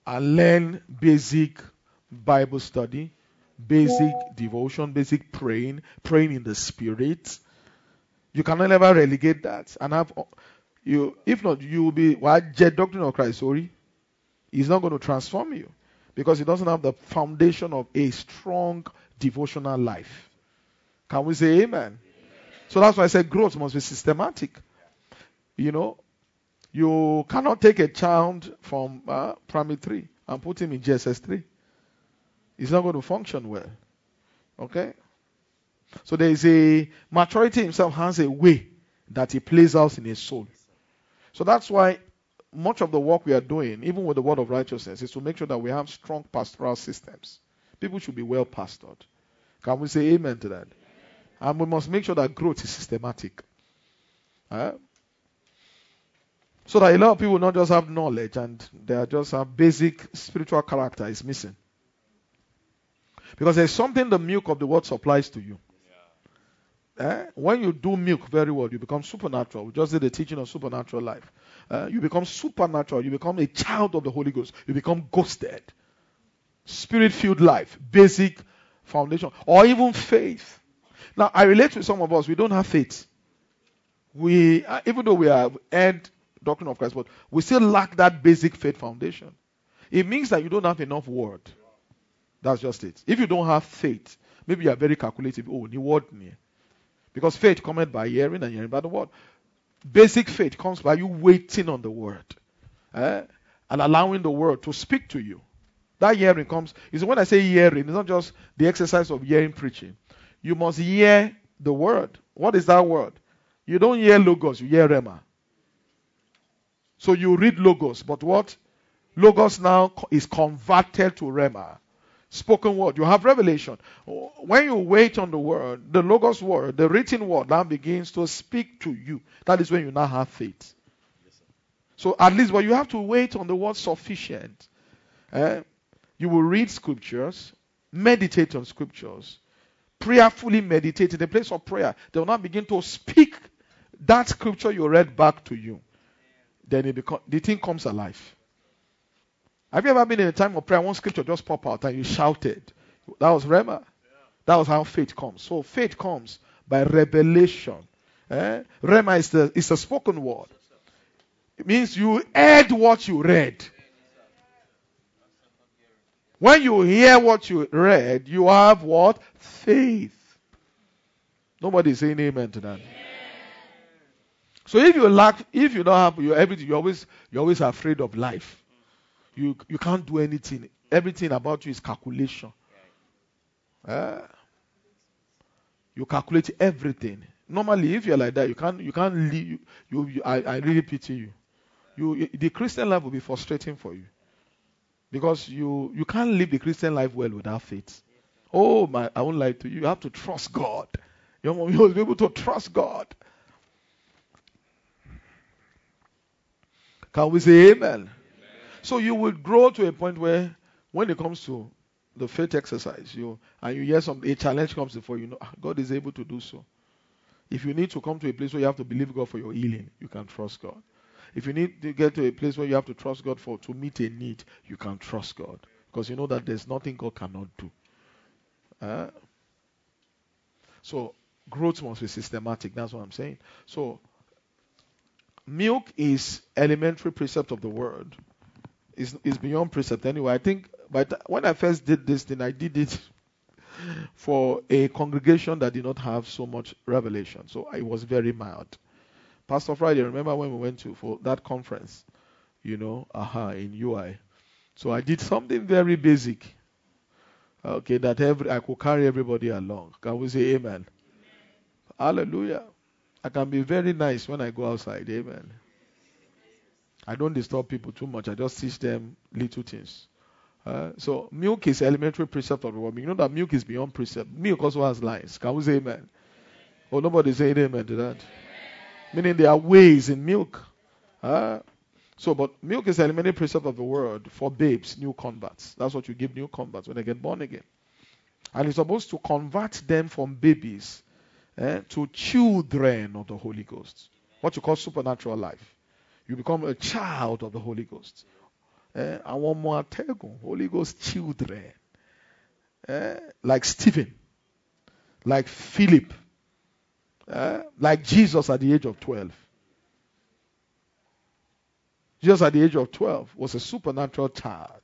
and learn basic Bible study, basic devotion, basic praying, praying in the spirit. You cannot ever relegate that and have you. If not, you will be what jet doctrine of Christ. Sorry, he's not going to transform you because he doesn't have the foundation of a strong devotional life. Can we say amen? So that's why I said growth must be systematic. You know, you cannot take a child from uh, primary three and put him in G S S three. It's not going to function well. Okay? So there is a maturity himself has a way that he plays out in his soul. So that's why much of the work we are doing, even with the word of righteousness, is to make sure that we have strong pastoral systems. People should be well pastored. Can we say amen to that? And we must make sure that growth is systematic. Uh, so that a lot of people not just have knowledge and they are just have basic spiritual character is missing. Because there's something the milk of the word supplies to you. Eh? When you do milk very well, you become supernatural. We just did the teaching of supernatural life. Uh, you become supernatural. You become a child of the Holy Ghost. You become ghosted. Spirit-filled life. Basic foundation. Or even faith. Now, I relate to some of us. We don't have faith. We, uh, even though we have heard doctrine of Christ, but we still lack that basic faith foundation. It means that you don't have enough word. That's just it. If you don't have faith, maybe you are very calculative. Oh, new word near. Because faith cometh by hearing and hearing by the word. Basic faith comes by you waiting on the word. Eh? And allowing the word to speak to you. That hearing comes. You see, when I say hearing, it's not just the exercise of hearing preaching. You must hear the word. What is that word? You don't hear logos, you hear rhema. So you read logos, but what? Logos now is converted to rhema. Spoken word. You have revelation. When you wait on the word, the logos word, the written word now begins to speak to you. That is when you now have faith. Yes, so at least, but you have to wait on the word sufficient. Eh? You will read scriptures, meditate on scriptures, prayerfully meditate in the place of prayer. They will now begin to speak that scripture you read back to you. Then it becomes, the thing comes alive. Have you ever been in a time of prayer, one scripture just pop out and you shouted? That was Rhema. That was how faith comes. So faith comes by revelation. Eh? Rhema is the is a spoken word. It means you heard what you read. When you hear what you read, you have what? Faith. Nobody is saying amen to that. So if you lack, if you don't have your everything, you always you're always afraid of life. You you can't do anything. Everything about you is calculation. Uh, you calculate everything. Normally, if you're like that, you can't you can't live. You, you, you I, I really pity you. You the Christian life will be frustrating for you because you you can't live the Christian life well without faith. Oh my! I won't lie to you. You have to trust God. You must be able to trust God. Can we say amen? So you will grow to a point where when it comes to the faith exercise, you and you hear some a challenge comes before you know God is able to do so. If you need to come to a place where you have to believe God for your healing, you can trust God. If you need to get to a place where you have to trust God for to meet a need, you can trust God. Because you know that there's nothing God cannot do. Uh, so growth must be systematic. That's what I'm saying. So milk is elementary precept of the word. It's, it's beyond precept anyway. I think but when I first did this thing, I did it for a congregation that did not have so much revelation. So I was very mild. Pastor Friday, remember when we went to for that conference, you know, aha, in U I. So I did something very basic. Okay, that every I could carry everybody along. Can we say amen? Amen. Hallelujah. I can be very nice when I go outside. Amen. I don't disturb people too much. I just teach them little things. Uh, so milk is elementary precept of the word. You know that milk is beyond precept. Milk also has lines. Can we say amen? Oh, nobody saying amen to that. Amen. Meaning there are ways in milk. Uh, so, but milk is elementary precept of the word for babes, new converts. That's what you give new converts when they get born again. And it's supposed to convert them from babies eh, to children of the Holy Ghost. What you call supernatural life. You become a child of the Holy Ghost. Eh, àwọn ọmọ atẹ́gùn, Holy Ghost children. Eh, like Stephen, like Philip, eh, like Jesus at the age of twelve. Jesus at the age of twelve was a supernatural child.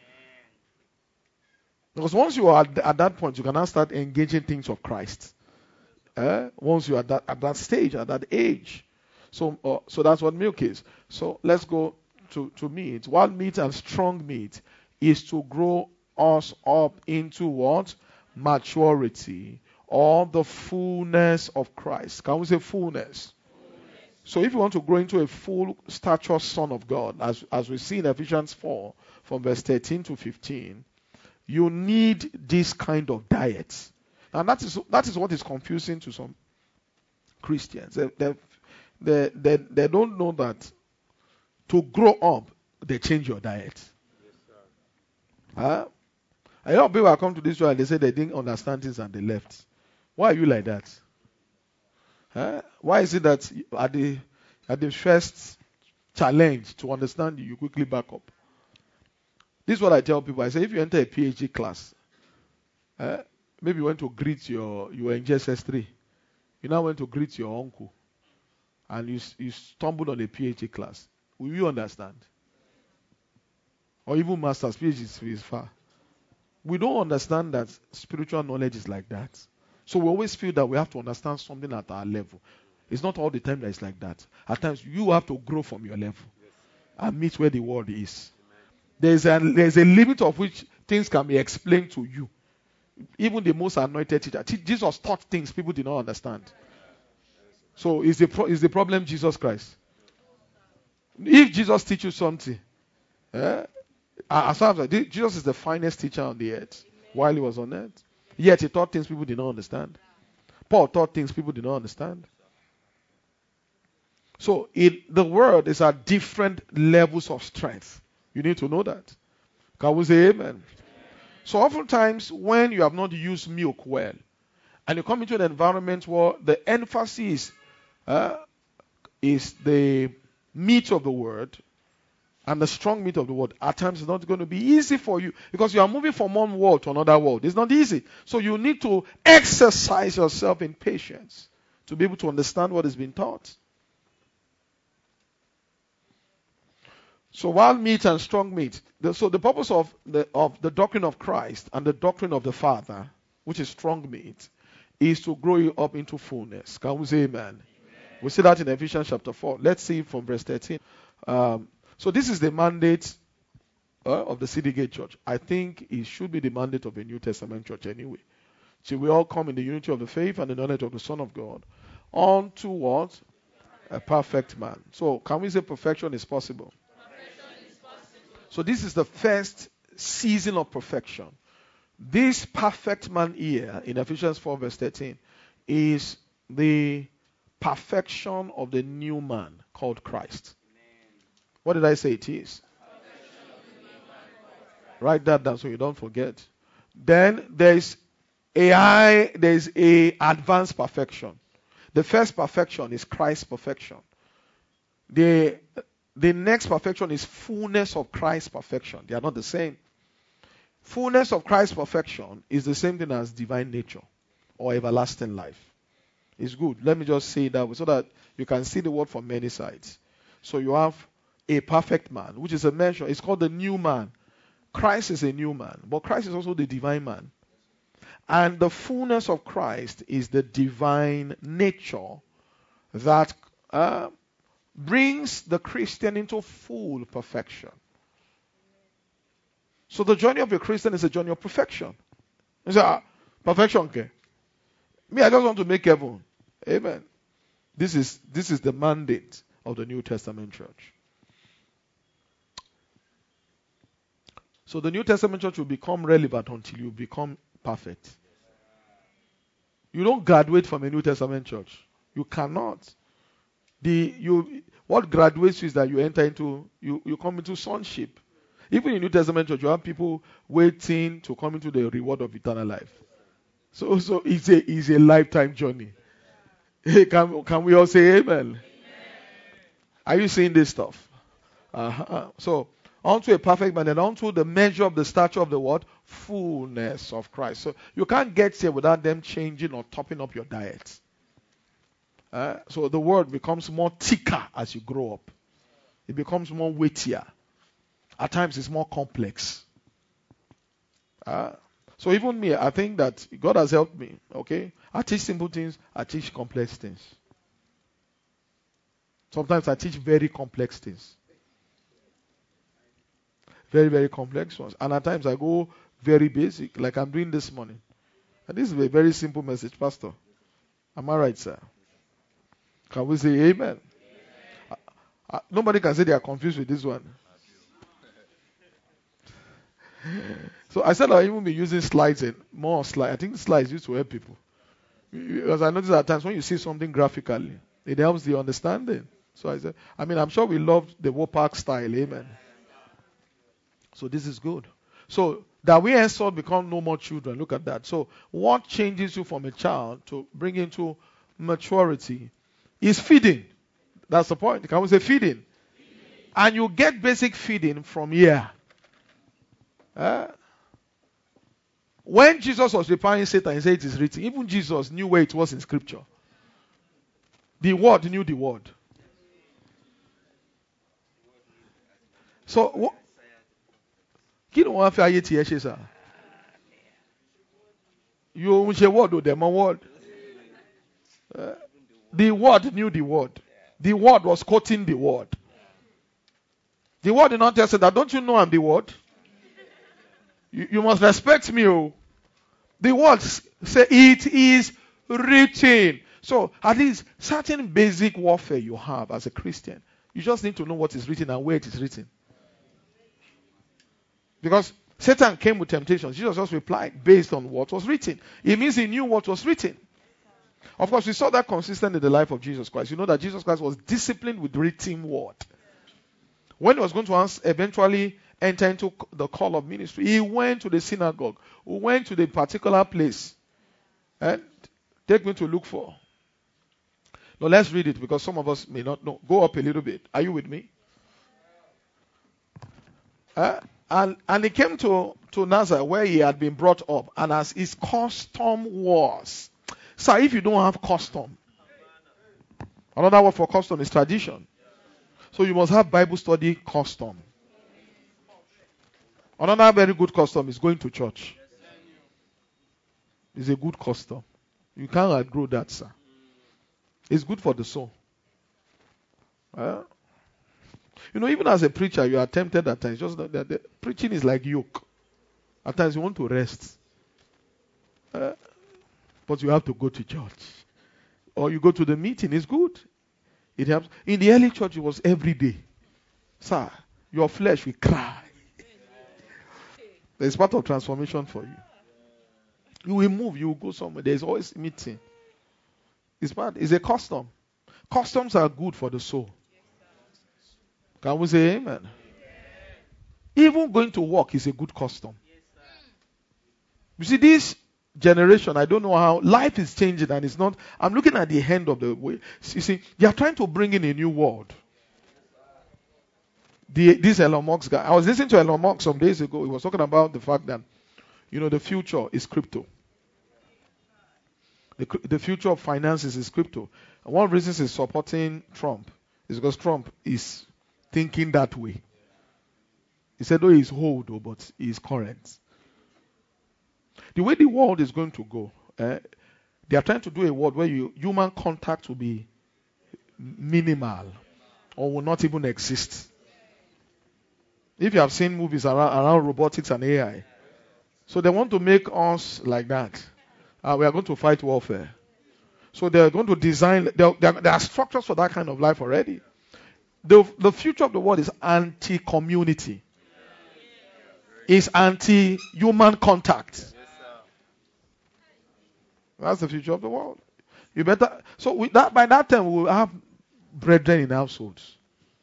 Because once you are at, at that point, you can now start engaging things of Christ. Eh? Once you are at that, at that stage, at that age. So, uh, so that's what milk is. So let's go to, to meat. While meat and strong meat is to grow us up into what? Maturity or the fullness of Christ. Can we say fullness? So if you want to grow into a full stature son of God, as, as we see in Ephesians four, from verse thirteen to fifteen, you need this kind of diet. And that is that is what is confusing to some Christians. They, they, they, they, they don't know that to grow up, they change your diet. Yes, sir. Huh? A lot of people have come to this world and they say they didn't understand things and they left. Why are you like that? Huh? Why is it that at the, at the first challenge to understand you, you quickly back up? This is what I tell people. I say if you enter a PhD class, uh, maybe you went to greet your, you were in J S S three. You now went to greet your uncle and you, you stumbled on a PhD class. Will you understand? Or even master's, PhD is, is far. We don't understand that spiritual knowledge is like that. So we always feel that we have to understand something at our level. It's not all the time that it's like that. At times you have to grow from your level and meet where the world is. There's a, there's a limit of which things can be explained to you. Even the most anointed teacher. Jesus taught things people did not understand. So is the, pro- is the problem Jesus Christ? If Jesus teaches something, eh, as far as Jesus is the finest teacher on the earth while he was on earth. Yet he taught things people did not understand. Paul taught things people did not understand. So it, the word is at different levels of strength. You need to know that. Can we say amen? So oftentimes when you have not used milk well, and you come into an environment where the emphasis uh, is the meat of the word, and the strong meat of the word, at times it's not going to be easy for you because you are moving from one world to another world. It's not easy. So you need to exercise yourself in patience to be able to understand what is being taught. So while meat and strong meat, the, so the purpose of the, of the doctrine of Christ and the doctrine of the Father, which is strong meat, is to grow you up into fullness. Can we say amen? Amen. We see that in Ephesians chapter four. Let's see from verse thirteen. Um, So this is the mandate uh, of the City Gate Church. I think it should be the mandate of a New Testament church anyway. So we all come in the unity of the faith and the knowledge of the Son of God. On to what? A perfect man. So can we say perfection is possible? Perfection is possible. So this is the first season of perfection. This perfect man here in Ephesians four verse thirteen is the perfection of the new man called Christ. What did I say it is? Write that down so you don't forget. Then there's a high, there's a advanced perfection. The first perfection is Christ's perfection. The, the next perfection is fullness of Christ's perfection. They are not the same. Fullness of Christ's perfection is the same thing as divine nature or everlasting life. It's good. Let me just say that so that you can see the word from many sides. So you have a perfect man, which is a measure. It's called the new man. Christ is a new man, but Christ is also the divine man. And the fullness of Christ is the divine nature that uh, brings the Christian into full perfection. So the journey of a Christian is a journey of perfection. You say, ah, perfection, okay. Me, I just want to make heaven. Amen. This is this is the mandate of the New Testament church. So the New Testament church will become relevant until you become perfect. You don't graduate from a New Testament church. You cannot. The you what graduates you is that you enter into you, you come into sonship. Even in New Testament church, you have people waiting to come into the reward of eternal life. So so it's a it's a lifetime journey. Hey, can can we all say amen? Amen. Are you seeing this stuff? Uh-huh. So unto a perfect man, and unto the measure of the stature of the what? Fullness of Christ. So you can't get here without them changing or topping up your diet. Uh, so the word becomes more thicker as you grow up. It becomes more weightier. At times it's more complex. Uh, so even me, I think that God has helped me. Okay, I teach simple things, I teach complex things. Sometimes I teach very complex things. Very, very complex ones. And at times I go very basic, like I'm doing this morning. And this is a very simple message, Pastor. Am I right, sir? Can we say amen? Uh, uh, nobody can say they are confused with this one. So I said I'll even be using slides and more slides. I think slides used to help people. Because I notice at times when you see something graphically, it helps the understanding. So I said, I mean, I'm sure we love the Wopak style, amen. So this is good. So that we henceforth become no more children. Look at that. So what changes you from a child to bring into maturity is feeding. That's the point. Can we say feeding? Feeding. And you get basic feeding from here. Uh, when Jesus was replying Satan, he said it is written. Even Jesus knew where it was in scripture. The word knew the word. So what? You don't want to say sir. You say word or them word. Uh, the word knew the word. The word was quoting the word. The word did not tell say that. Don't you know I'm the word? You, you must respect me. Oh. The word say it is written. So at least certain basic warfare you have as a Christian. You just need to know what is written and where it is written. Because Satan came with temptations. Jesus just replied based on what was written. It means he knew what was written. Of course, we saw that consistent in the life of Jesus Christ. You know that Jesus Christ was disciplined with written word. When he was going to answer, eventually enter into the call of ministry, he went to the synagogue, he went to the particular place. And take me to look for. Now let's read it because some of us may not know. Go up a little bit. Are you with me? Uh, and, and he came to, to Nazareth where he had been brought up, and as his custom was. So if you don't have custom, another word for custom is tradition. So you must have Bible study custom. Another very good custom is going to church. It's a good custom. You can't outgrow that, sir. It's good for the soul. Uh, you know, even as a preacher, you are tempted at times. Just that the, the preaching is like yoke. At times you want to rest. Uh, but you have to go to church. Or you go to the meeting. It's good. It helps. In the early church, it was every day. Sir, your flesh will cry. There's part of transformation for you. You will move. You will go somewhere. There's always meeting. It's part. It's a custom. Customs are good for the soul. Can we say amen? Even going to work is a good custom. You see, this generation, I don't know how, life is changing and it's not, I'm looking at the end of the way. You see, they are trying to bring in a new world. The, this Elon Musk guy, I was listening to Elon Musk some days ago. He was talking about the fact that, you know, the future is crypto. The, the future of finances is crypto. And one of the reasons he's supporting Trump is because Trump is thinking that way. He said, oh, he's old, oh, but he's current. The way the world is going to go, eh, they are trying to do a world where you, human contact will be minimal or will not even exist. If you have seen movies around, around robotics and A I, so they want to make us like that. Uh, we are going to fight warfare. So they are going to design, there, there, there are structures for that kind of life already. The, the future of the world is anti-community. It's anti-human contact. That's the future of the world. You better. So with that, by that time, we will have brethren in households.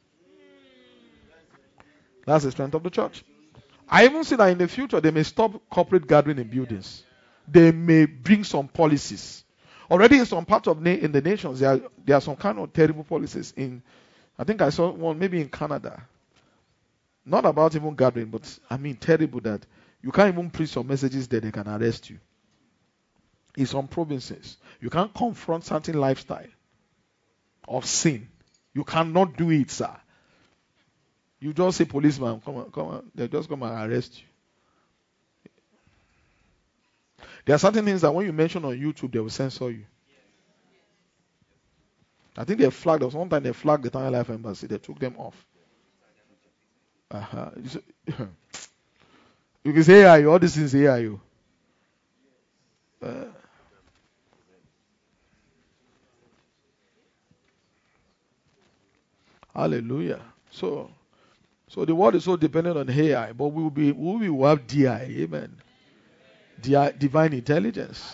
That's the strength of the church. I even see that in the future, they may stop corporate gathering in buildings. They may bring some policies. Already in some parts of na- in the nations, there are, there are some kind of terrible policies. In, I think I saw one maybe in Canada. Not about even gathering, but I mean terrible that you can't even preach some messages that they can arrest you. In some provinces, you can't confront certain lifestyle of sin. You cannot do it, sir. You just say, policeman, come on, come on. They just come and arrest you. There are certain things that when you mention on YouTube, they will censor you. I think they flagged us. One time they flagged the Eternal Life Embassy. They took them off. Uh-huh. You can say A I, all these things A I. Uh, hallelujah. So, so the world is so dependent on A I, but we will be, we will have D I. Amen. D I, divine intelligence.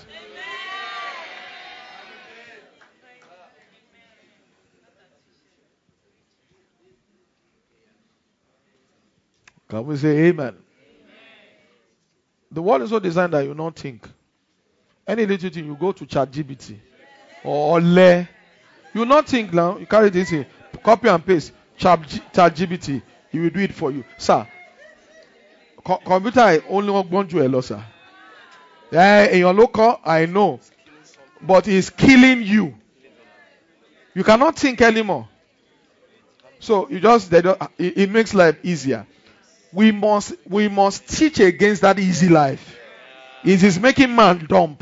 Can we say amen? Amen? The world is so designed that you not think. Any little thing, you go to ChatGPT or Le. You not think now. You carry this in, copy and paste. ChatGPT, he will do it for you, sir. Co- computer only want you a lot, sir. Yeah, in your local, I know, but it's killing you. You cannot think anymore. So you just they don't, it, it makes life easier. We must we must teach against that easy life. It is making man dumb.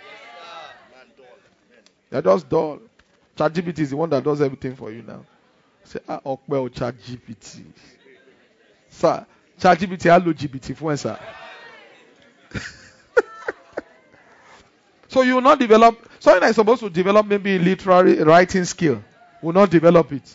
They're just dull. ChatGPT is the one that does everything for you now. Say, ah, well, ChatGPT. Sir, ChatGPT, hello G P T, for sir. So you will not develop, something that is supposed to develop maybe literary writing skill, will not develop it.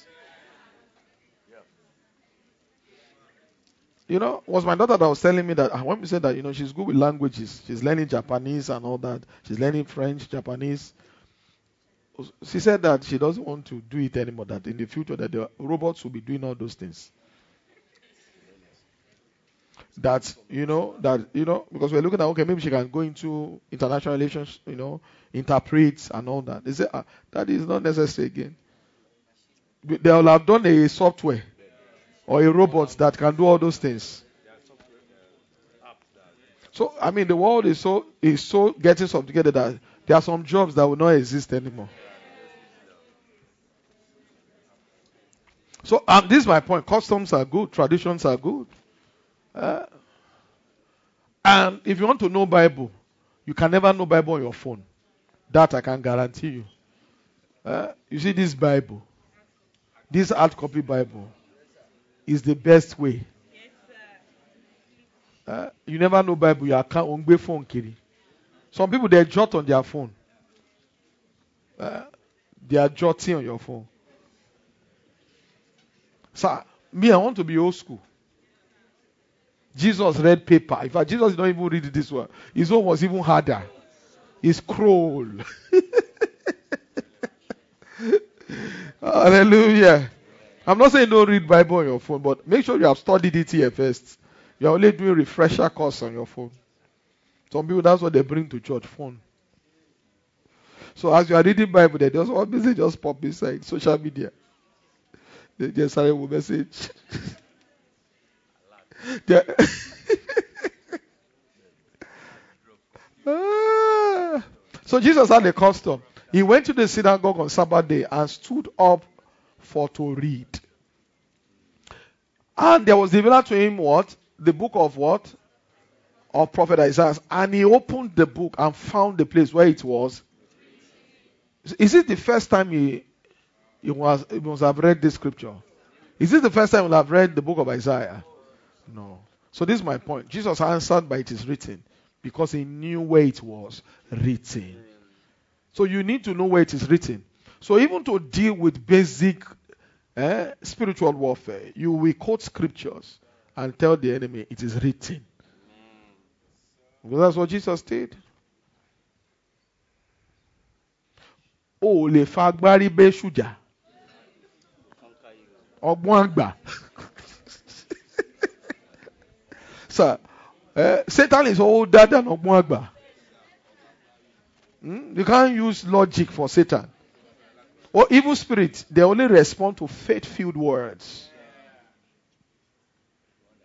You know, it was my daughter that was telling me that when we said that, you know, she's good with languages. She's learning Japanese and all that. She's learning French, Japanese. She said that she doesn't want to do it anymore, that in the future that the robots will be doing all those things. That, you know, that, you know, because we're looking at, okay, maybe she can go into international relations, you know, interpret and all that. They say, ah, that is not necessary again. They will have done a software or a robot that can do all those things. So, I mean, the world is so is so getting sophisticated that there are some jobs that will not exist anymore. So, um, this is my point. Customs are good. Traditions are good. Uh, and if you want to know Bible, you can never know Bible on your phone. That I can guarantee you. Uh, you see this Bible, this hard copy Bible, is the best way. Uh, you never know Bible. You can't on phone kiri. Some people they jot on their phone. Uh, they are jotting on your phone. Sir, me, I want to be old school. Jesus read paper. In fact, Jesus did not even read this one. His own was even harder. He scroll. Hallelujah. I'm not saying don't read Bible on your phone, but make sure you have studied it here first. You're only doing refresher course on your phone. Some people, that's what they bring to church, phone. So as you are reading Bible, they just one message just pop inside social media. They just send a message. ah. So Jesus had a custom. He went to the synagogue on Sabbath day and stood up for to read. And there was revealed to him what? The book of what? Of Prophet Isaiah. And he opened the book and found the place where it was. Is it the first time he, he, was, he must have read this scripture? Is it the first time he will have read the book of Isaiah? No. So this is my point. Jesus answered by it is written because he knew where it was written. So you need to know where it is written. So even to deal with basic eh, spiritual warfare, you will quote scriptures and tell the enemy it is written. Because that's what Jesus did. Oh, le fagbari be shuja. Ọgbọ́n àgbà. Sir, uh, Satan is older than ọgbọ́n àgbà. Hmm? You can't use logic for Satan. Or evil spirits, they only respond to faith-filled words.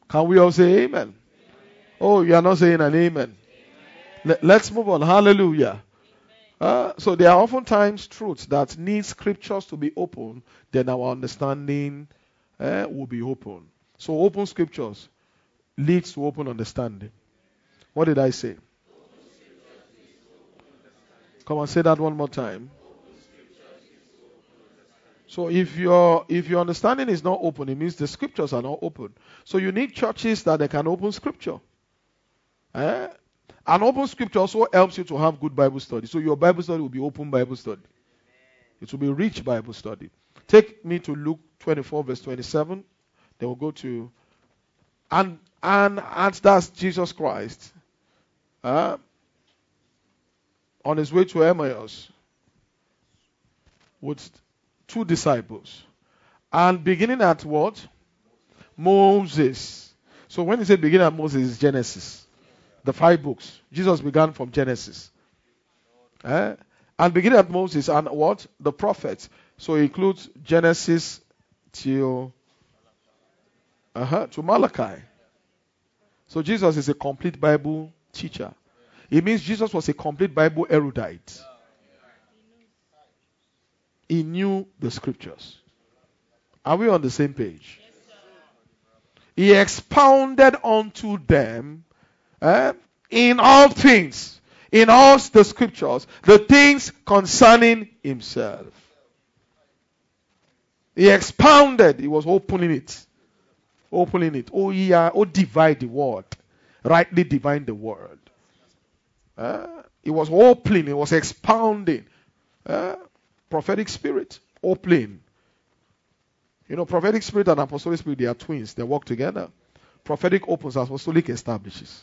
Can we all say amen? Amen. Oh, you are not saying an amen. Let, let's move on. Hallelujah. Uh, so there are oftentimes truths that need scriptures to be open, then our understanding uh, will be open. So open scriptures leads to open understanding. What did I say? Come on, say that one more time. So if your if your understanding is not open, it means the scriptures are not open. So you need churches that they can open scripture. Eh? An open scripture also helps you to have good Bible study. So your Bible study will be open Bible study. It will be rich Bible study. Take me to Luke twenty-four, verse twenty-seven. Then we'll go to and and and that's Jesus Christ. Uh, on his way to Emmaus with two disciples. And beginning at what? Moses. So when he said beginning at Moses, it's Genesis. The five books. Jesus began from Genesis. Eh? And beginning at Moses and what? The prophets. So it includes Genesis till uh-huh, to Malachi. So Jesus is a complete Bible teacher. It means Jesus was a complete Bible erudite. He knew the scriptures. Are we on the same page? Yes, sir. He expounded unto them eh, in all things, in all the scriptures, the things concerning himself. He expounded, he was opening it. Opening it. Oh, yeah, oh, divide the word. Rightly divine the word. Uh, it was opening, it was expounding. Uh, prophetic spirit, opening. You know, prophetic spirit and apostolic spirit, they are twins. They work together. Prophetic opens, apostolic establishes.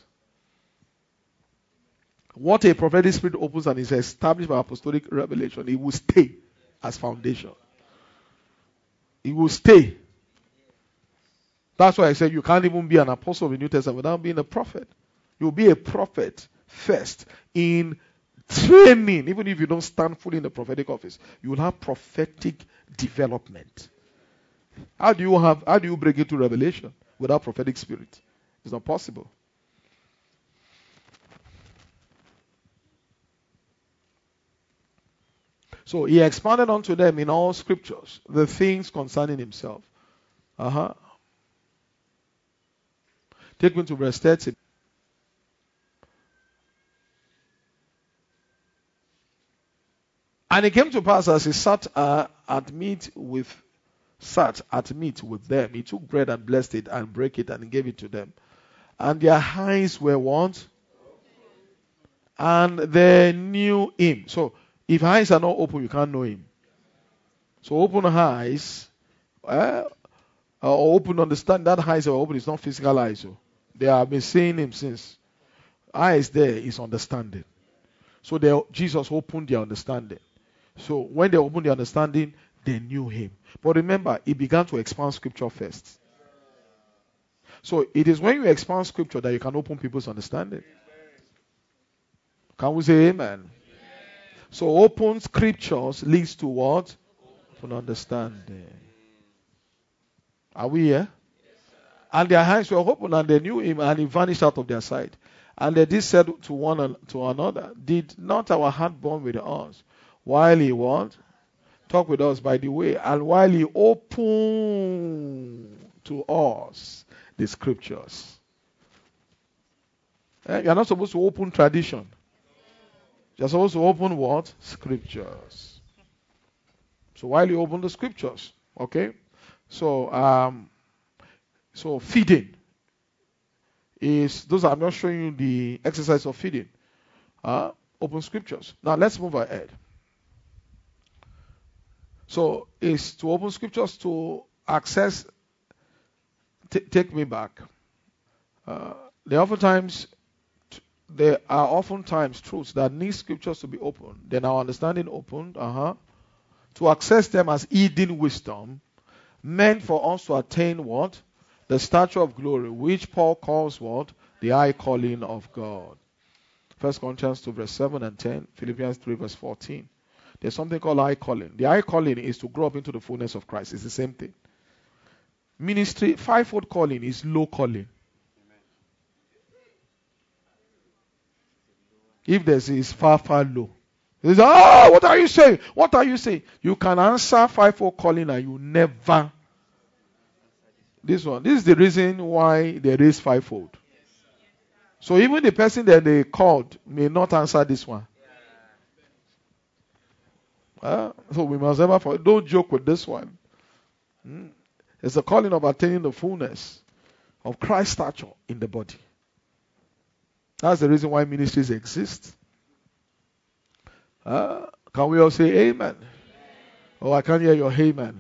What a prophetic spirit opens and is established by apostolic revelation, it will stay as foundation. It will stay. That's why I said you can't even be an apostle of the New Testament without being a prophet. You'll be a prophet first in training. Even if you don't stand fully in the prophetic office, you will have prophetic development. How do you have? How do you break into revelation without prophetic spirit? It's not possible. So he expounded unto them in all scriptures the things concerning himself. Uh-huh. Take me to verse thirty. And it came to pass as he sat uh, at meat with sat at meat with them, he took bread and blessed it and broke it and gave it to them. And their eyes were what? And they knew him. So if eyes are not open, you can't know him. So open eyes, uh, or open understand that eyes are open. It's not physical eyes. So they have been seeing him since. Eyes there is understanding. So they, Jesus opened their understanding. So when they opened their understanding, they knew him. But remember, he began to expand scripture first. So it is when you expand scripture that you can open people's understanding. Can we say amen? Amen. So open scriptures leads to what? Open understanding. Are we here? Yes, and their eyes were open and they knew him and he vanished out of their sight. And they did said to one an, to another, did not our heart burn with us while he what? Talk with us by the way, and while he opened to us the scriptures. Eh? You're not supposed to open tradition. You're supposed to open what? Scriptures. So while you open the scriptures, okay? So um so feeding is those are I'm not showing you the exercise of feeding. Uh open scriptures. Now let's move ahead. So it's to open scriptures to access. T- take me back. Uh, there oftentimes t- there are oftentimes truths that need scriptures to be opened. Then our understanding opened. Uh huh. To access them as hidden wisdom, meant for us to attain what? The stature of glory, which Paul calls what? The high calling of God. First Corinthians two verse seven and ten. Philippians three verse fourteen. There's something called high calling. The high calling is to grow up into the fullness of Christ. It's the same thing. Ministry, fivefold calling is low calling. If there's is far, far low. He says, oh, what are you saying? What are you saying? You can answer five-fold calling and you never. This one. This is the reason why they raise fivefold. So even the person that they called may not answer this one. Uh, so we must never forget. Don't joke with this one. Hmm? It's the calling of attaining the fullness of Christ's stature in the body. That's the reason why ministries exist. Uh, can we all say amen? Amen. Oh, I can't hear your amen. Amen.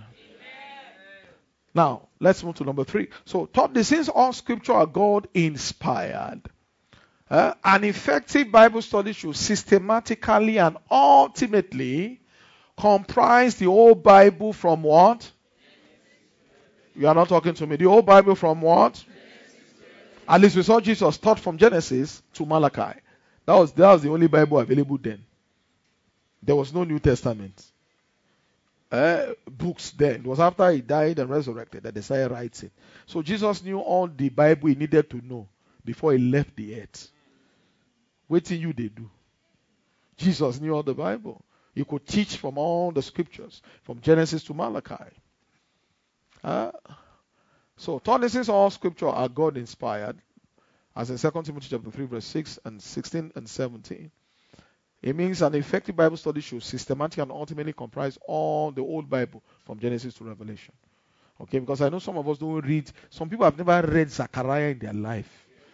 Now, let's move to number three. So, taught the since all scripture are God inspired. Uh, an effective Bible study should systematically and ultimately comprise the whole Bible from what? You are not talking to me. The whole Bible from what? At least we saw Jesus taught from Genesis to Malachi. That was, that was the only Bible available then. There was no New Testament. Uh, books then. It was after he died and resurrected that the Messiah writes it. So Jesus knew all the Bible he needed to know before he left the earth. What did you they do? Jesus knew all the Bible. He could teach from all the scriptures, from Genesis to Malachi. Uh, so, since all scripture are God inspired, as in Second Timothy chapter three, verse six and sixteen and seventeen. It means an effective Bible study should systematically and ultimately comprise all the old Bible from Genesis to Revelation. Okay, because I know some of us don't read, some people have never read Zechariah in their life.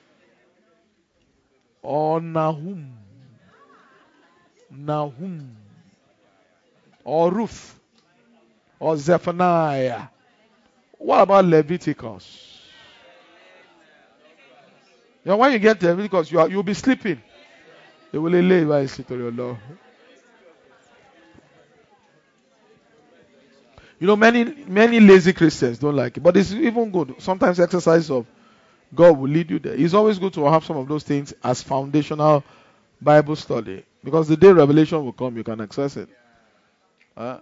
Or Nahum. Nahum. Or Ruth. Or Zephaniah. What about Leviticus? You know, when you get to Leviticus, you are, you'll be sleeping. They will lay by your law. You know, many many lazy Christians don't like it, but it's even good. Sometimes exercise of God will lead you there. It's always good to have some of those things as foundational Bible study, because the day revelation will come, you can access it. Uh,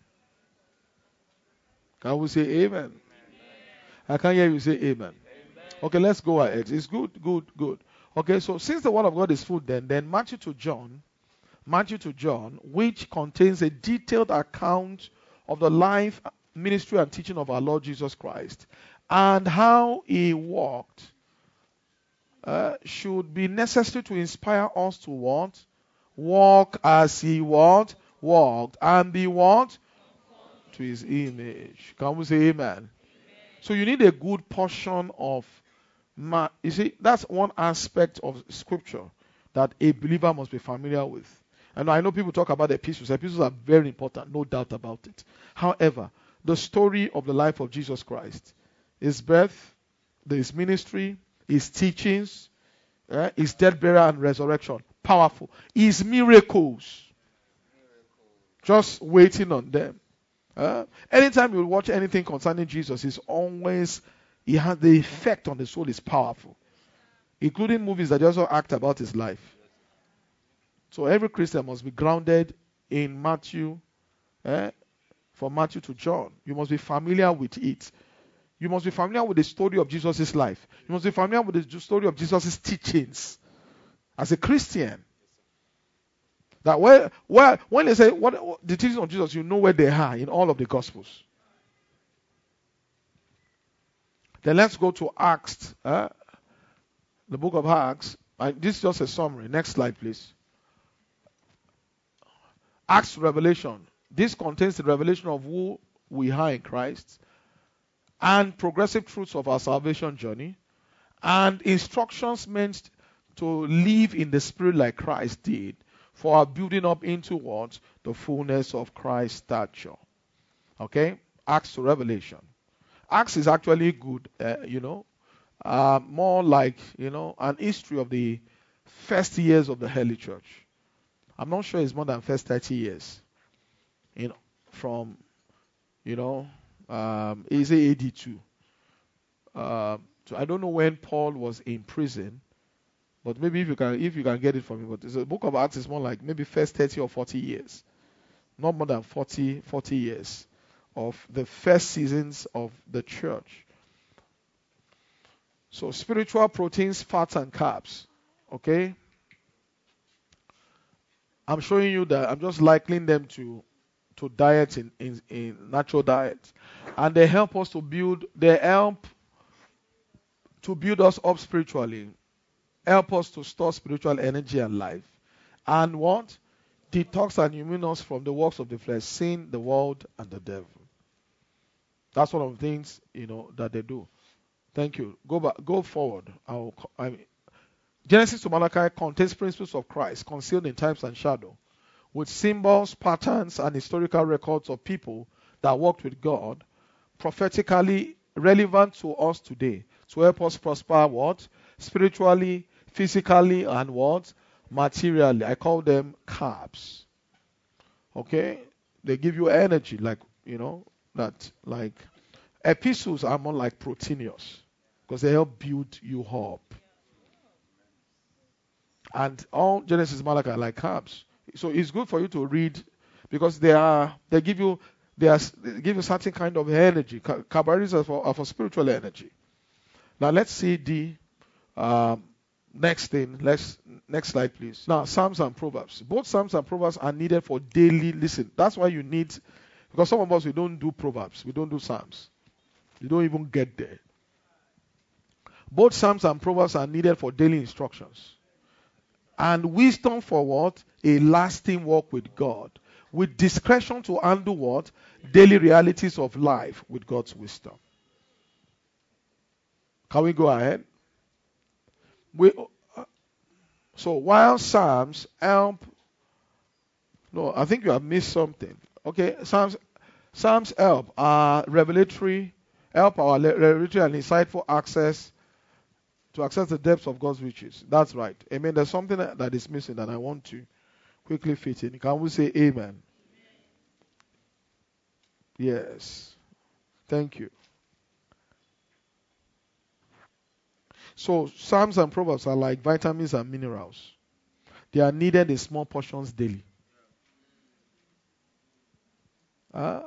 can we say amen? I can't hear you say amen. Okay, let's go ahead. It's good, good, good. Okay, so since the word of God is full, then then Matthew to John, Matthew to John, which contains a detailed account of the life, ministry, and teaching of our Lord Jesus Christ, and how he walked, uh, should be necessary to inspire us to what? Walk as he what? Walked, and be what? To his image. Can we say amen? Amen. So you need a good portion of, ma- you see, that's one aspect of scripture that a believer must be familiar with. And I know people talk about epistles. Epistles are very important, no doubt about it. However, the story of the life of Jesus Christ, his birth, his ministry, his teachings, uh, his death, burial, and resurrection, powerful. His miracles, just waiting on them. Uh, anytime you watch anything concerning Jesus, it's always, he has the effect on the soul is powerful, including movies that also act about his life. So every Christian must be grounded in Matthew, eh, from Matthew to John. You must be familiar with it. You must be familiar with the story of Jesus' life. You must be familiar with the story of Jesus' teachings as a Christian. That where, where, when they say what the teachings of Jesus, you know where they are in all of the Gospels. Then let's go to Acts, eh, the book of Acts. Uh, this is just a summary. Next slide, please. Acts Revelation. This contains the revelation of who we are in Christ and progressive truths of our salvation journey and instructions meant to live in the Spirit like Christ did for our building up into what? The fullness of Christ's stature. Okay? Acts to Revelation. Acts is actually good, uh, you know, uh, more like, you know, an history of the first years of the early church. I'm not sure it's more than first thirty years. You know, from, you know, um, is it A D two? Uh, so I don't know when Paul was in prison, but maybe if you can, if you can get it from me. But the book of Acts is more like maybe first thirty or forty years, not more than forty, forty years of the first seasons of the church. So spiritual proteins, fats, and carbs. Okay. I'm showing you that I'm just likening them to to diets in, in, in natural diets. And they help us to build, they help to build us up spiritually, help us to store spiritual energy and life. And what? Detox and immune us from the works of the flesh, sin, the world, and the devil. That's one of the things, you know, that they do. Thank you. Go back, go forward. I'll, I, Genesis to Malachi contains principles of Christ concealed in types and shadow, with symbols, patterns, and historical records of people that worked with God, prophetically relevant to us today, to help us prosper what? Spiritually, physically, and what? Materially. I call them carbs. Okay? They give you energy, like, you know, that, like, epistles are more like proteinous, because they help build you up. And all Genesis, Malachi are like carbs. So it's good for you to read, because they are they give you they, are, they give you certain kind of energy. Ca- Carbohydrates are for, are for spiritual energy. Now let's see the um, next thing. Let's next slide, please. Now Psalms and Proverbs. Both Psalms and Proverbs are needed for daily. Listen, that's why you need, because some of us we don't do Proverbs, we don't do Psalms, we don't even get there. Both Psalms and Proverbs are needed for daily instructions. And wisdom for what? A lasting walk with God. With discretion to handle what? Daily realities of life with God's wisdom. Can we go ahead? We, uh, so while Psalms help, no, I think you have missed something. Okay, Psalms, Psalms help our revelatory, help our revelatory and insightful access to access the depths of God's riches. That's right. Amen. There's something that is missing that I want to quickly fit in. Can we say amen? Yes. Thank you. So Psalms and Proverbs are like vitamins and minerals. They are needed in small portions daily. Uh,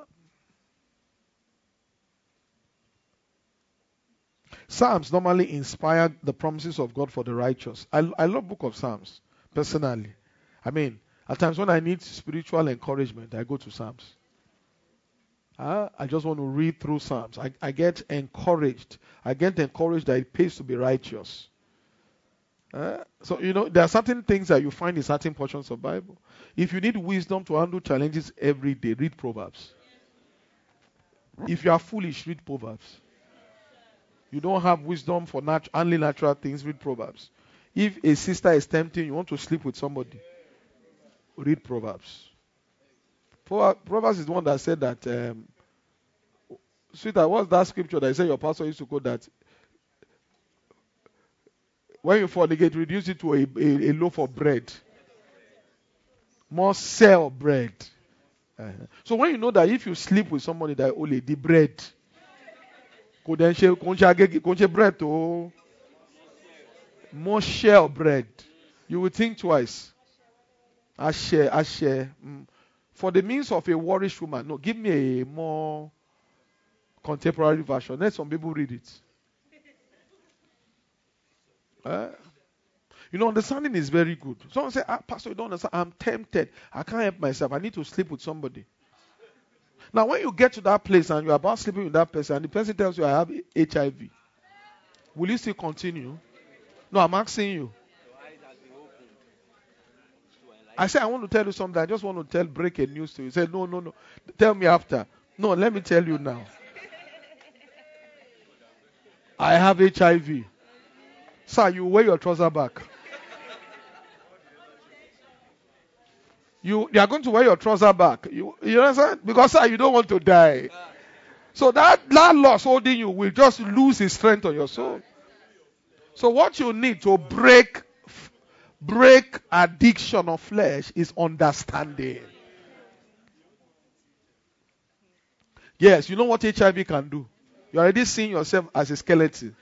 Psalms normally inspire the promises of God for the righteous. I, I love Book of Psalms, personally. I mean, at times when I need spiritual encouragement, I go to Psalms. Uh, I just want to read through Psalms. I, I get encouraged. I get encouraged that it pays to be righteous. Uh, so, you know, there are certain things that you find in certain portions of Bible. If you need wisdom to handle challenges every day, read Proverbs. If you are foolish, read Proverbs. You don't have wisdom for nat- only natural things, read Proverbs. If a sister is tempting, you want to sleep with somebody, read Proverbs. Proverbs is the one that said that, um, sweetheart, what's that scripture that you said your pastor used to quote that when you fornicate, reduce it to a, a, a loaf of bread. More sell bread. Uh-huh. So when you know that if you sleep with somebody that only the bread, bread to more share bread, you will think twice. I share, I share. Mm. For the means of a warish woman, no, give me a more contemporary version. Let some people read it. Uh, you know, understanding is very good. Someone say, ah, Pastor, you don't understand. I'm tempted. I can't help myself. I need to sleep with somebody. Now, when you get to that place and you're about sleeping with that person, and the person tells you, I have H I V, will you still continue? No, I'm asking you. I say, I want to tell you something. I just want to tell, break a news to you. He said, no, no, no. Tell me after. No, let me tell you now. I have H I V. Sir, you wear your trouser back. You, you are going to wear your trouser back. You, you understand? Because, sir, you don't want to die. So that, that loss holding you will just lose its strength on your soul. So what you need to break break addiction of flesh is understanding. Yes, you know what H I V can do. You're already seeing yourself as a skeleton.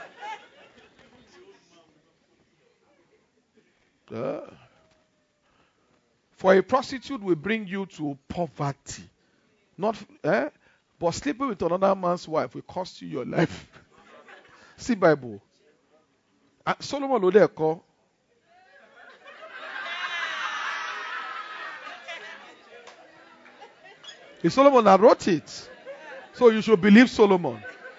Uh, for a prostitute will bring you to poverty. Not, eh? But sleeping with another man's wife will cost you your life. See Bible. Uh, Solomon Odeko. It's Solomon that wrote it. So you should believe Solomon.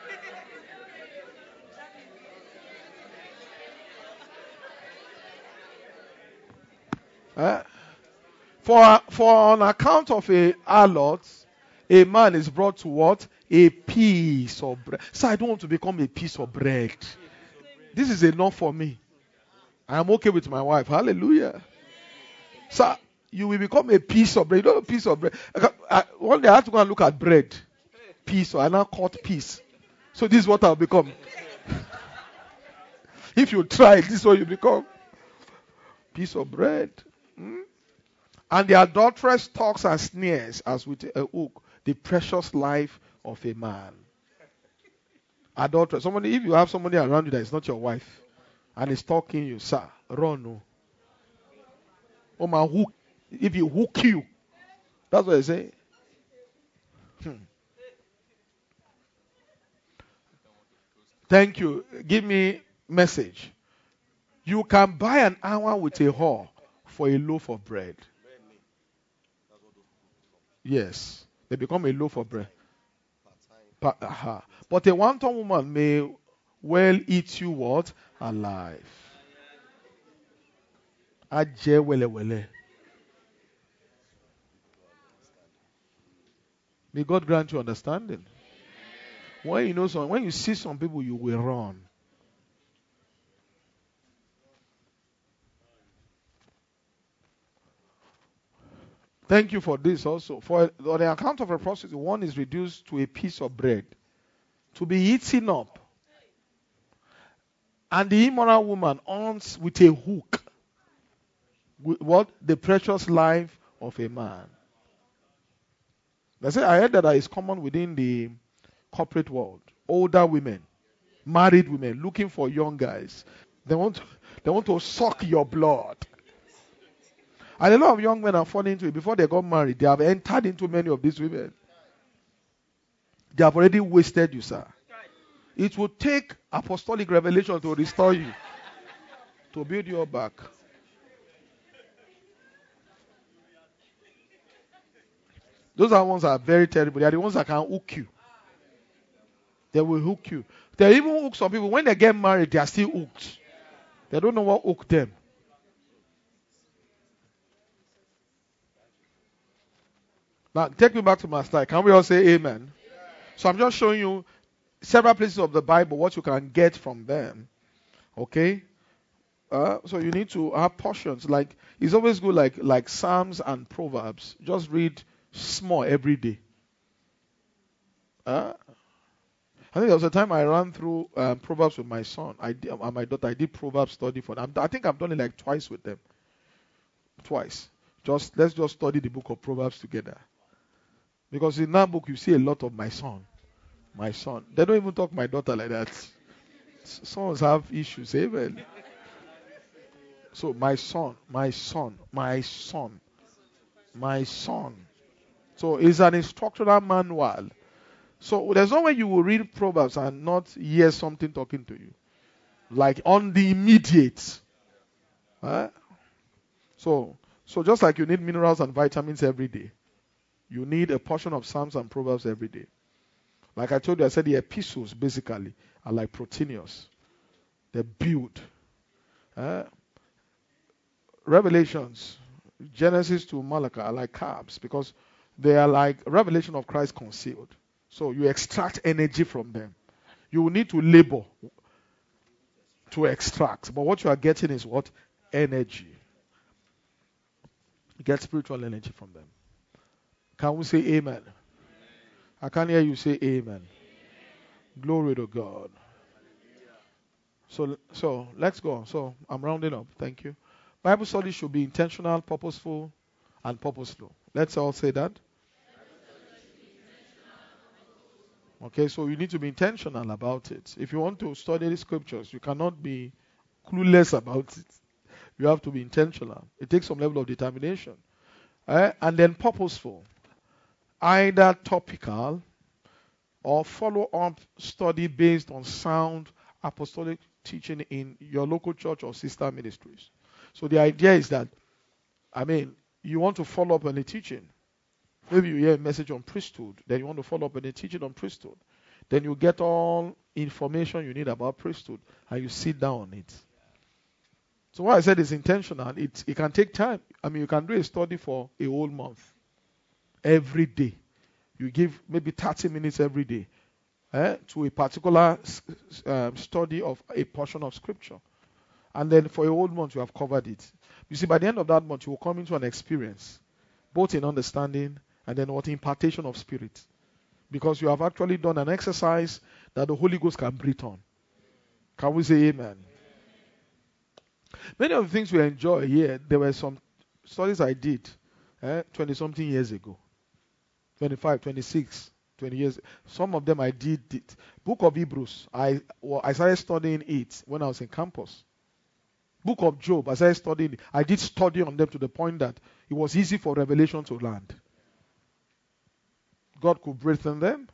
Eh? For, for on account of a harlot, a man is brought to what? A piece of bread. So I don't want to become a piece of bread. This is enough for me. I am okay with my wife. Hallelujah. So you will become a piece of bread. You know a piece of bread. I, I, one day I have to go and look at bread. Piece, or I now cut piece. So this is what I'll become. If you try, this is what you become. Piece of bread. Hmm? And the adulteress talks and sneers as with a hook the precious life of a man. Adulteress. Somebody, if you have somebody around you that is not your wife and is talking you, sir, run. No. Oh my hook. If he hook you, that's what I say. Hmm. Thank you. Give me message. You can buy an hour with a whore for a loaf of bread. Yes. They become a loaf of bread. Pa- uh-huh. But a one-ton woman may well eat you what? Alive. Aje wele wele. May God grant you understanding. When you know some, when you see some people, you will run. Thank you for this also. For on the account of a prostitute, one is reduced to a piece of bread to be eaten up. And the immoral woman earns with a hook with what? The precious life of a man. I say I heard that is common within the corporate world. Older women, married women looking for young guys. They want to, they want to suck your blood. And a lot of young men are falling into it. Before they got married, they have entered into many of these women. They have already wasted you, sir. It will take apostolic revelation to restore you, to build you back. Those are ones that are very terrible. They are the ones that can hook you. They will hook you. They even hook some people. When they get married, they are still hooked. They don't know what hooked them. Now, take me back to my slide. Can we all say amen? So I'm just showing you several places of the Bible, what you can get from them. Okay? Uh, so you need to have portions. Like, it's always good, like, like Psalms and Proverbs. Just read small every day. Uh, I think there was a time I ran through um, Proverbs with my son. I did, and my daughter. I did Proverbs study for them. I think I've done it like twice with them. Twice. Just let's just study the book of Proverbs together. Because in that book you see a lot of my son. My son. They don't even talk my daughter like that. Sons have issues. Amen. So my son, my son, my son, my son. So it's an instructional manual. So there's no way you will read Proverbs and not hear something talking to you. Like on the immediate. Huh? So, so just like you need minerals and vitamins every day, you need a portion of Psalms and Proverbs every day. Like I told you, I said the epistles basically are like proteinous. They build. Uh, Revelations, Genesis to Malachi are like carbs because they are like revelation of Christ concealed. So you extract energy from them. You will need to labor to extract. But what you are getting is what? Energy. You get spiritual energy from them. Can we say amen? I can't hear you say amen. Glory to God. So, so let's go. So I'm rounding up. Thank you. Bible study should be intentional, purposeful, and purposeful. Let's all say that. Okay, so you need to be intentional about it. If you want to study the scriptures, you cannot be clueless about it. You have to be intentional. It takes some level of determination. Eh? And then purposeful. Either topical or follow-up study based on sound apostolic teaching in your local church or sister ministries. So the idea is that, I mean, you want to follow up on the teaching. Maybe you hear a message on priesthood, then you want to follow up and they teach it on priesthood. Then you get all information you need about priesthood and you sit down on it. So what I said is intentional. It, it can take time. I mean, you can do a study for a whole month. Every day. You give maybe thirty minutes every day eh, to a particular um, study of a portion of scripture. And then for a whole month you have covered it. You see, by the end of that month you will come into an experience, both in understanding and then what impartation of spirit. Because you have actually done an exercise that the Holy Ghost can breathe on. Can we say amen? Many of the things we enjoy here, there were some studies I did eh, twenty-something years ago. twenty-five, twenty-six, twenty years. Some of them I did it. Book of Hebrews, I, well, I started studying it when I was in campus. Book of Job, I started studying it. I did study on them to the point that it was easy for revelation to land. God could breathe on them.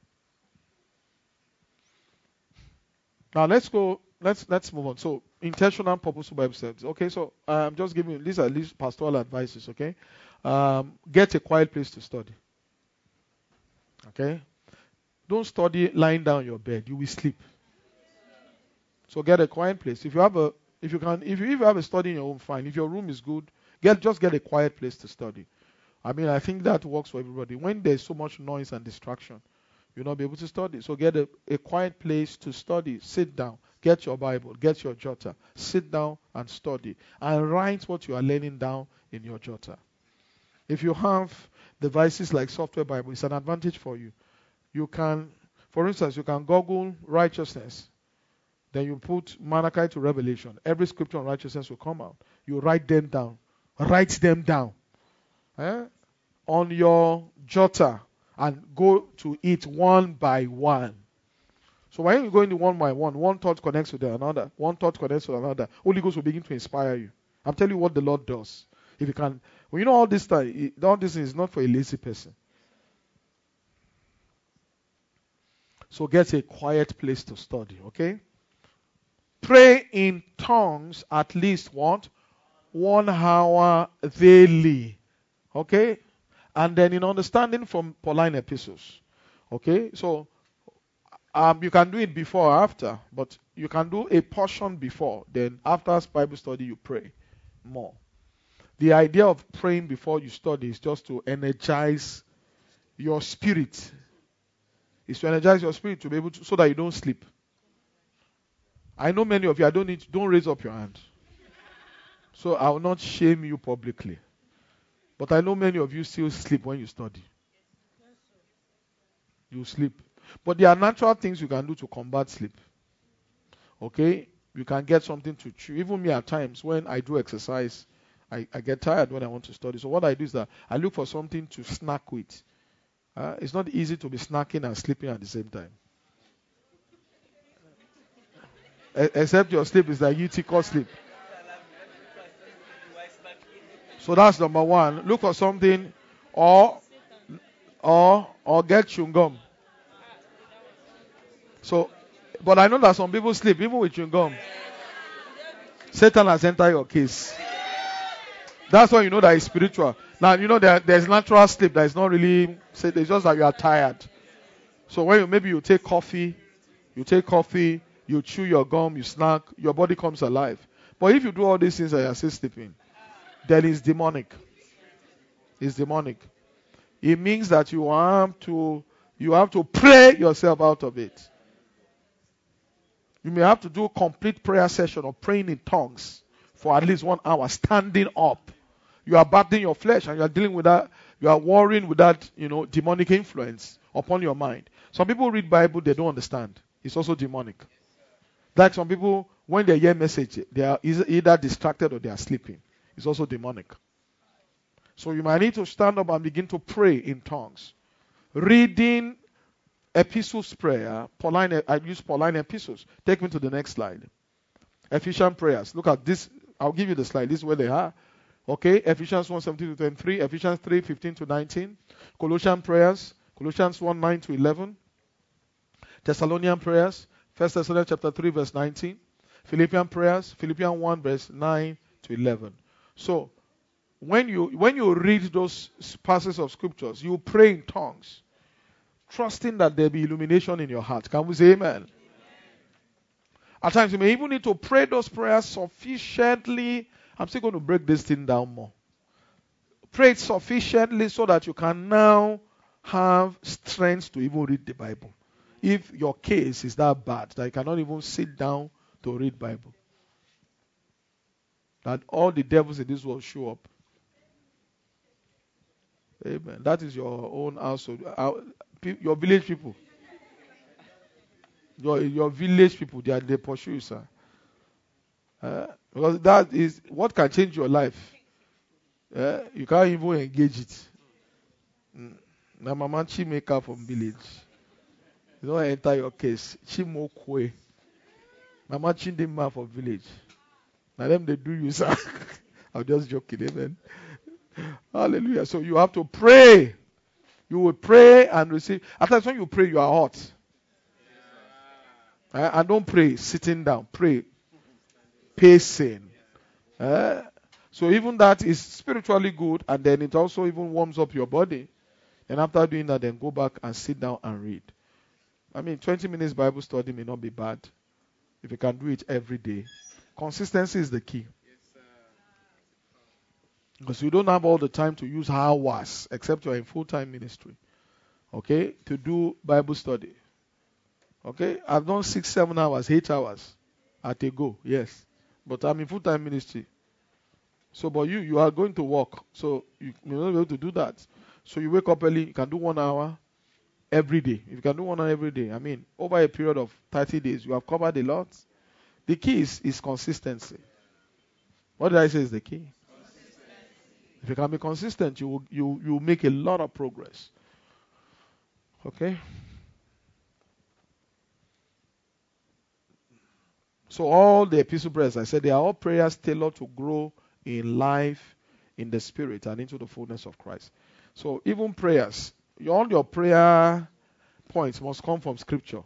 Now let's go, let's let's move on. So, intentional and purposeful Bible studies. Okay, so I'm just giving you, these are at least pastoral advices, okay? Um, get a quiet place to study. Okay? Don't study lying down on your bed. You will sleep. So get a quiet place. If you have a if you can if you, if you have a study in your home, fine. If your room is good, get just get a quiet place to study. I mean, I think that works for everybody. When there's so much noise and distraction, you'll not be able to study. So get a, a quiet place to study. Sit down. Get your Bible. Get your jotter. Sit down and study. And write what you are learning down in your jotter. If you have devices like Software Bible, it's an advantage for you. You can, for instance, you can Google righteousness. Then you put Malachi to Revelation. Every scripture on righteousness will come out. You write them down. Write them down. Eh? On your jotter and go to it one by one. So when you go into one by one, one thought connects with another. One thought connects with another. Holy Ghost will begin to inspire you. I'm telling you what the Lord does. If you can, well, you know all this time, all this is not for a lazy person. So get a quiet place to study, okay? Pray in tongues at least what? One hour daily. Okay? And then in understanding from Pauline epistles. Okay? So um, you can do it before or after, but you can do a portion before. Then after Bible study, you pray more. The idea of praying before you study is just to energize your spirit. It's to energize your spirit to be able to, so that you don't sleep. I know many of you, I don't need, don't raise up your hand. So I will not shame you publicly. But I know many of you still sleep when you study. You sleep. But there are natural things you can do to combat sleep. Okay? You can get something to chew. Even me at times, when I do exercise, I, I get tired when I want to study. So what I do is that I look for something to snack with. Uh, it's not easy to be snacking and sleeping at the same time. E- except your sleep is like U T C sleep. So that's number one. Look for something, or or or get chewing gum. So, but I know that some people sleep even with chewing gum. Satan has entered your case. That's why you know that it's spiritual. Now you know that there's natural sleep that is not really. It's just that you are tired. So when you maybe you take coffee, you take coffee, you chew your gum, you snack, your body comes alive. But if you do all these things and you're still sleeping, then it's demonic. It's demonic. It means that you have to you have to pray yourself out of it. You may have to do a complete prayer session of praying in tongues for at least one hour, standing up. You are battling your flesh and you are dealing with that. You are warring with that, you know, demonic influence upon your mind. Some people read Bible, they don't understand. It's also demonic. Like some people, when they hear message, they are either distracted or they are sleeping. It's also demonic. So you might need to stand up and begin to pray in tongues. Reading epistles prayer, Pauline, I use Pauline epistles. Take me to the next slide. Ephesian prayers. Look at this. I'll give you the slide. This is where they are. Okay, Ephesians one seventeen to twenty-three, Ephesians three fifteen to nineteen, Colossian prayers, Colossians one nine to eleven, Thessalonian prayers, First Thessalonians chapter three verse nineteen, Philippian prayers, Philippians one verse nine to eleven. So, when you when you read those passages of scriptures, you pray in tongues, trusting that there be illumination in your heart. Can we say amen? At times you may even need to pray those prayers sufficiently. I'm still going to break this thing down more. Pray it sufficiently so that you can now have strength to even read the Bible. If your case is that bad that you cannot even sit down to read Bible, that all the devils in this world show up. Amen. That is your own household. Your village people. Your, your village people, they, are, they pursue you, sir. Uh, because that is what can change your life. Uh, you can't even engage it. Mm. Now, Mama Chimeka from village. You don't enter your case. Chimokwe. Mama Chindima from village. Now, them they do you, sir. I'm just joking, amen. Hallelujah. So you have to pray. You will pray and receive. After when you pray, you are hot. Uh, and don't pray sitting down. Pray pacing. Uh, so even that is spiritually good, and then it also even warms up your body. And after doing that, then go back and sit down and read. I mean, twenty minutes Bible study may not be bad if you can do it every day. Consistency is the key. Because you don't have all the time to use hours, except you're in full-time ministry, okay, to do Bible study. Okay, I've done six, seven hours, eight hours at a go, yes. But I'm in full-time ministry. So, but you, you are going to work, so you may not be able to do that. So you wake up early, you can do one hour every day. If you can do one hour every day, I mean, over a period of thirty days, you have covered a lot. The key is, is consistency. What did I say is the key? If you can be consistent, you will, you, you will make a lot of progress. Okay? So all the epistle prayers, I said, they are all prayers tailored to grow in life, in the spirit, and into the fullness of Christ. So even prayers, all your prayer points must come from Scripture.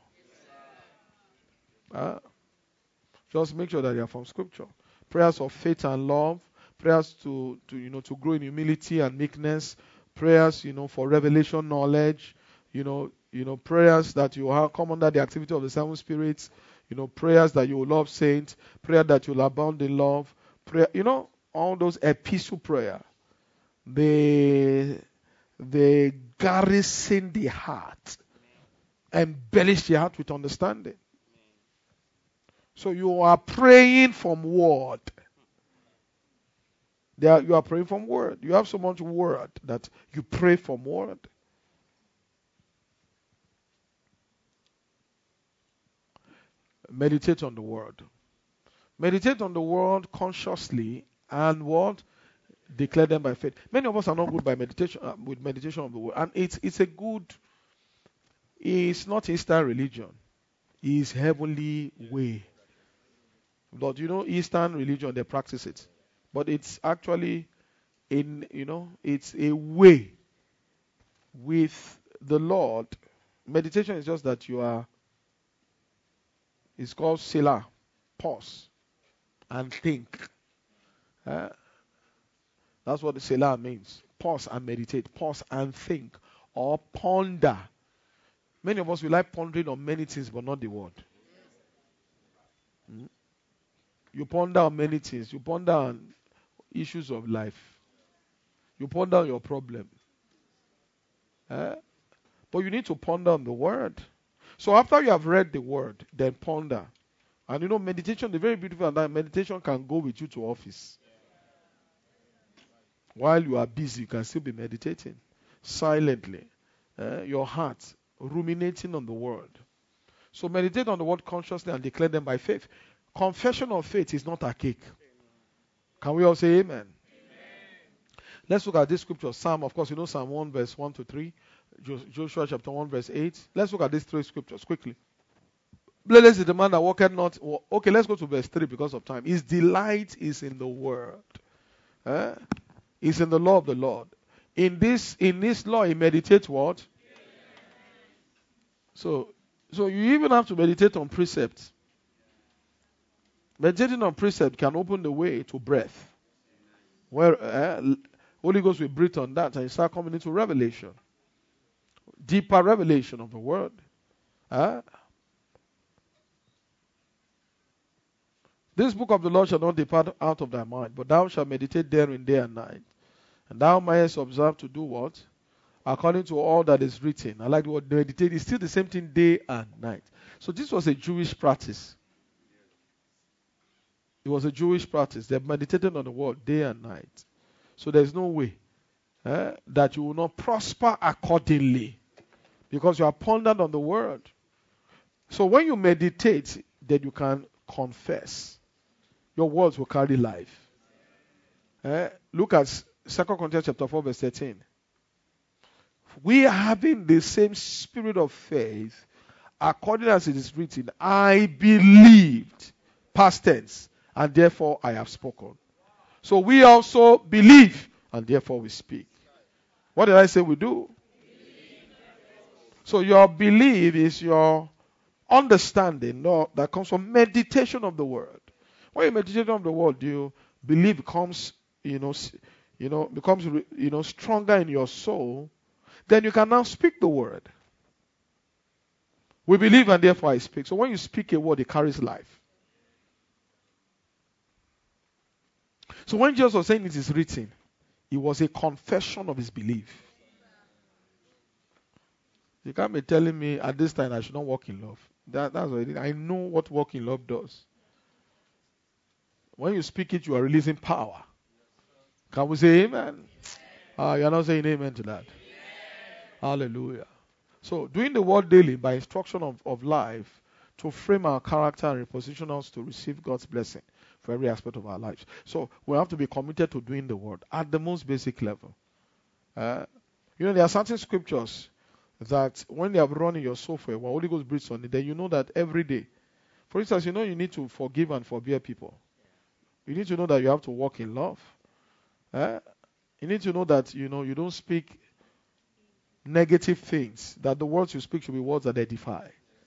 Uh, just make sure that they are from Scripture. Prayers of faith and love, prayers to, to you know to grow in humility and meekness, prayers you know for revelation knowledge, you know you know prayers that you have come under the activity of the seven spirits, you know prayers that you will love saints, prayer that you will abound in love, prayer you know all those epistle prayer, they they garrison the heart, embellish the heart with understanding. So you are praying from word. Are, you are praying from word. You have so much word that you pray from word. Meditate on the word. Meditate on the word consciously and what? Declare them by faith. Many of us are not good by meditation uh, with meditation of the word. And it's it's a good, it's not Eastern religion. It's heavenly way. But you know, Eastern religion, they practice it. But it's actually in, you know, it's a way with the Lord. Meditation is just that you are, it's called Selah, pause and think. Uh, that's what the Selah means. Pause and meditate. Pause and think. Or ponder. Many of us, we like pondering on many things, but not the word. Hmm? You ponder on many things. You ponder on issues of life. You ponder on your problem. Eh? But you need to ponder on the word. So after you have read the word, then ponder. And you know, meditation, the very beautiful and that meditation can go with you to office. While you are busy, you can still be meditating silently. Eh? Your heart ruminating on the word. So meditate on the word consciously and declare them by faith. Confession of faith is not a cake. Can we all say amen? Amen? Let's look at this scripture. Psalm, of course, you know Psalm one verse one to three. Joshua chapter one verse eight. Let's look at these three scriptures quickly. Blessed is the man that walketh not. Okay, let's go to verse three because of time. His delight is in the word. Eh? Is in the law of the Lord. In this, in this law, he meditates what? So, so you even have to meditate on precepts. Meditating on precept can open the way to breath. Where uh, Holy Ghost will breathe on that and you start coming into revelation. Deeper revelation of the word. Uh, this book of the Lord shall not depart out of thy mind, but thou shalt meditate therein day and night. And thou mayest observe to do what? According to all that is written. I like the word meditate. It's still the same thing day and night. So this was a Jewish practice. It was a Jewish practice. They meditated on the word day and night. So there's no way eh, that you will not prosper accordingly. Because you are pondered on the word. So when you meditate, then you can confess. Your words will carry life. Eh? Look at Second Corinthians chapter four, verse thirteen. We are having the same spirit of faith, according as it is written, I believed, past tense, and therefore I have spoken. So we also believe, and therefore we speak. What did I say we do? So your belief is your understanding no, that comes from meditation of the word. When you meditate on the word, you believe becomes, you know, you know, becomes, you know, stronger in your soul. Then you can now speak the word. We believe and therefore I speak. So when you speak a word, it carries life. So when Jesus was saying it is written, it was a confession of his belief. You can't be telling me at this time I should not walk in love. That, that's what it is. I know what walk in love does. When you speak it, you are releasing power. Can we say amen? Ah, you are not saying amen to that. Hallelujah. So, doing the word daily by instruction of, of life to frame our character and reposition us to receive God's blessing for every aspect of our lives. So, we have to be committed to doing the word at the most basic level. Uh, you know, there are certain scriptures that when they have run in your soul for a while, Holy Ghost breathes on it, then you know that every day. For instance, you know you need to forgive and forbear people. You need to know that you have to walk in love. Uh, you need to know that, you know, you don't speak negative things, that the words you speak should be words that edify.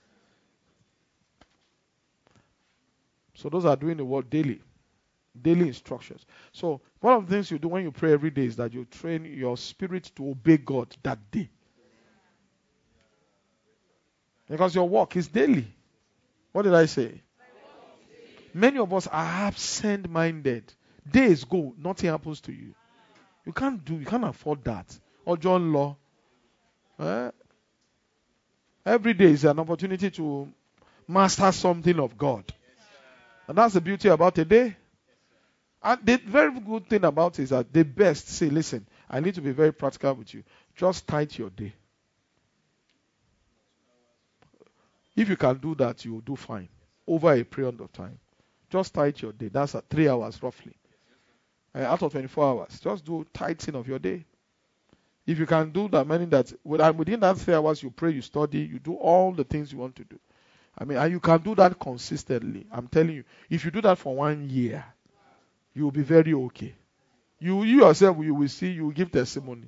So those are doing the word daily. Daily instructions. So one of the things you do when you pray every day is that you train your spirit to obey God that day. Because your work is daily. What did I say? Many of us are absent-minded. Days go, nothing happens to you. You can't do, you can't afford that. Or John Law. Eh? Every day is an opportunity to master something of God. And that's the beauty about a day. And the very good thing about it is that the best, say, listen, I need to be very practical with you. Just tithe your day. If you can do that, you will do fine. Over a period of time. Just tithe your day. That's at three hours roughly. Uh, out of twenty-four hours. Just do tithing of your day. If you can do that, meaning that within that three hours you pray, you study, you do all the things you want to do. I mean, and you can do that consistently. I'm telling you. If you do that for one year, you will be very okay. You, you yourself, you will see, you will give testimony.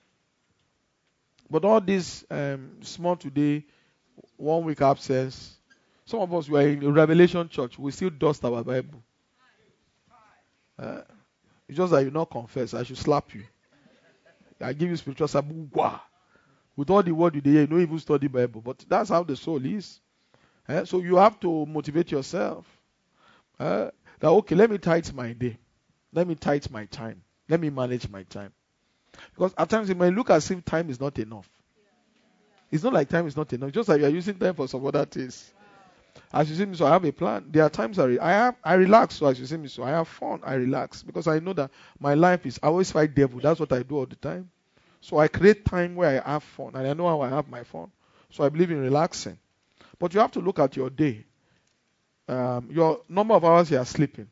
But all this um, small today, one week absence, some of us were in a Revelation church, we still dust our Bible. Uh, it's just that you not confess. I should slap you. I give you spiritual sabu. With all the word you hear, you don't even study Bible. But that's how the soul is. Uh, so you have to motivate yourself. Uh, that okay, let me tithe my day. Let me tithe my time. Let me manage my time. Because at times it may look as if time is not enough. It's not like time is not enough. It's just like you are using time for some other things. As you see me, so I have a plan. There are times I, re- I have I relax. So as you see me, so I have fun. I relax because I know that my life is I always fight devil. That's what I do all the time. So I create time where I have fun, and I know how I have my fun. So I believe in relaxing. But you have to look at your day. Um, your number of hours you are sleeping.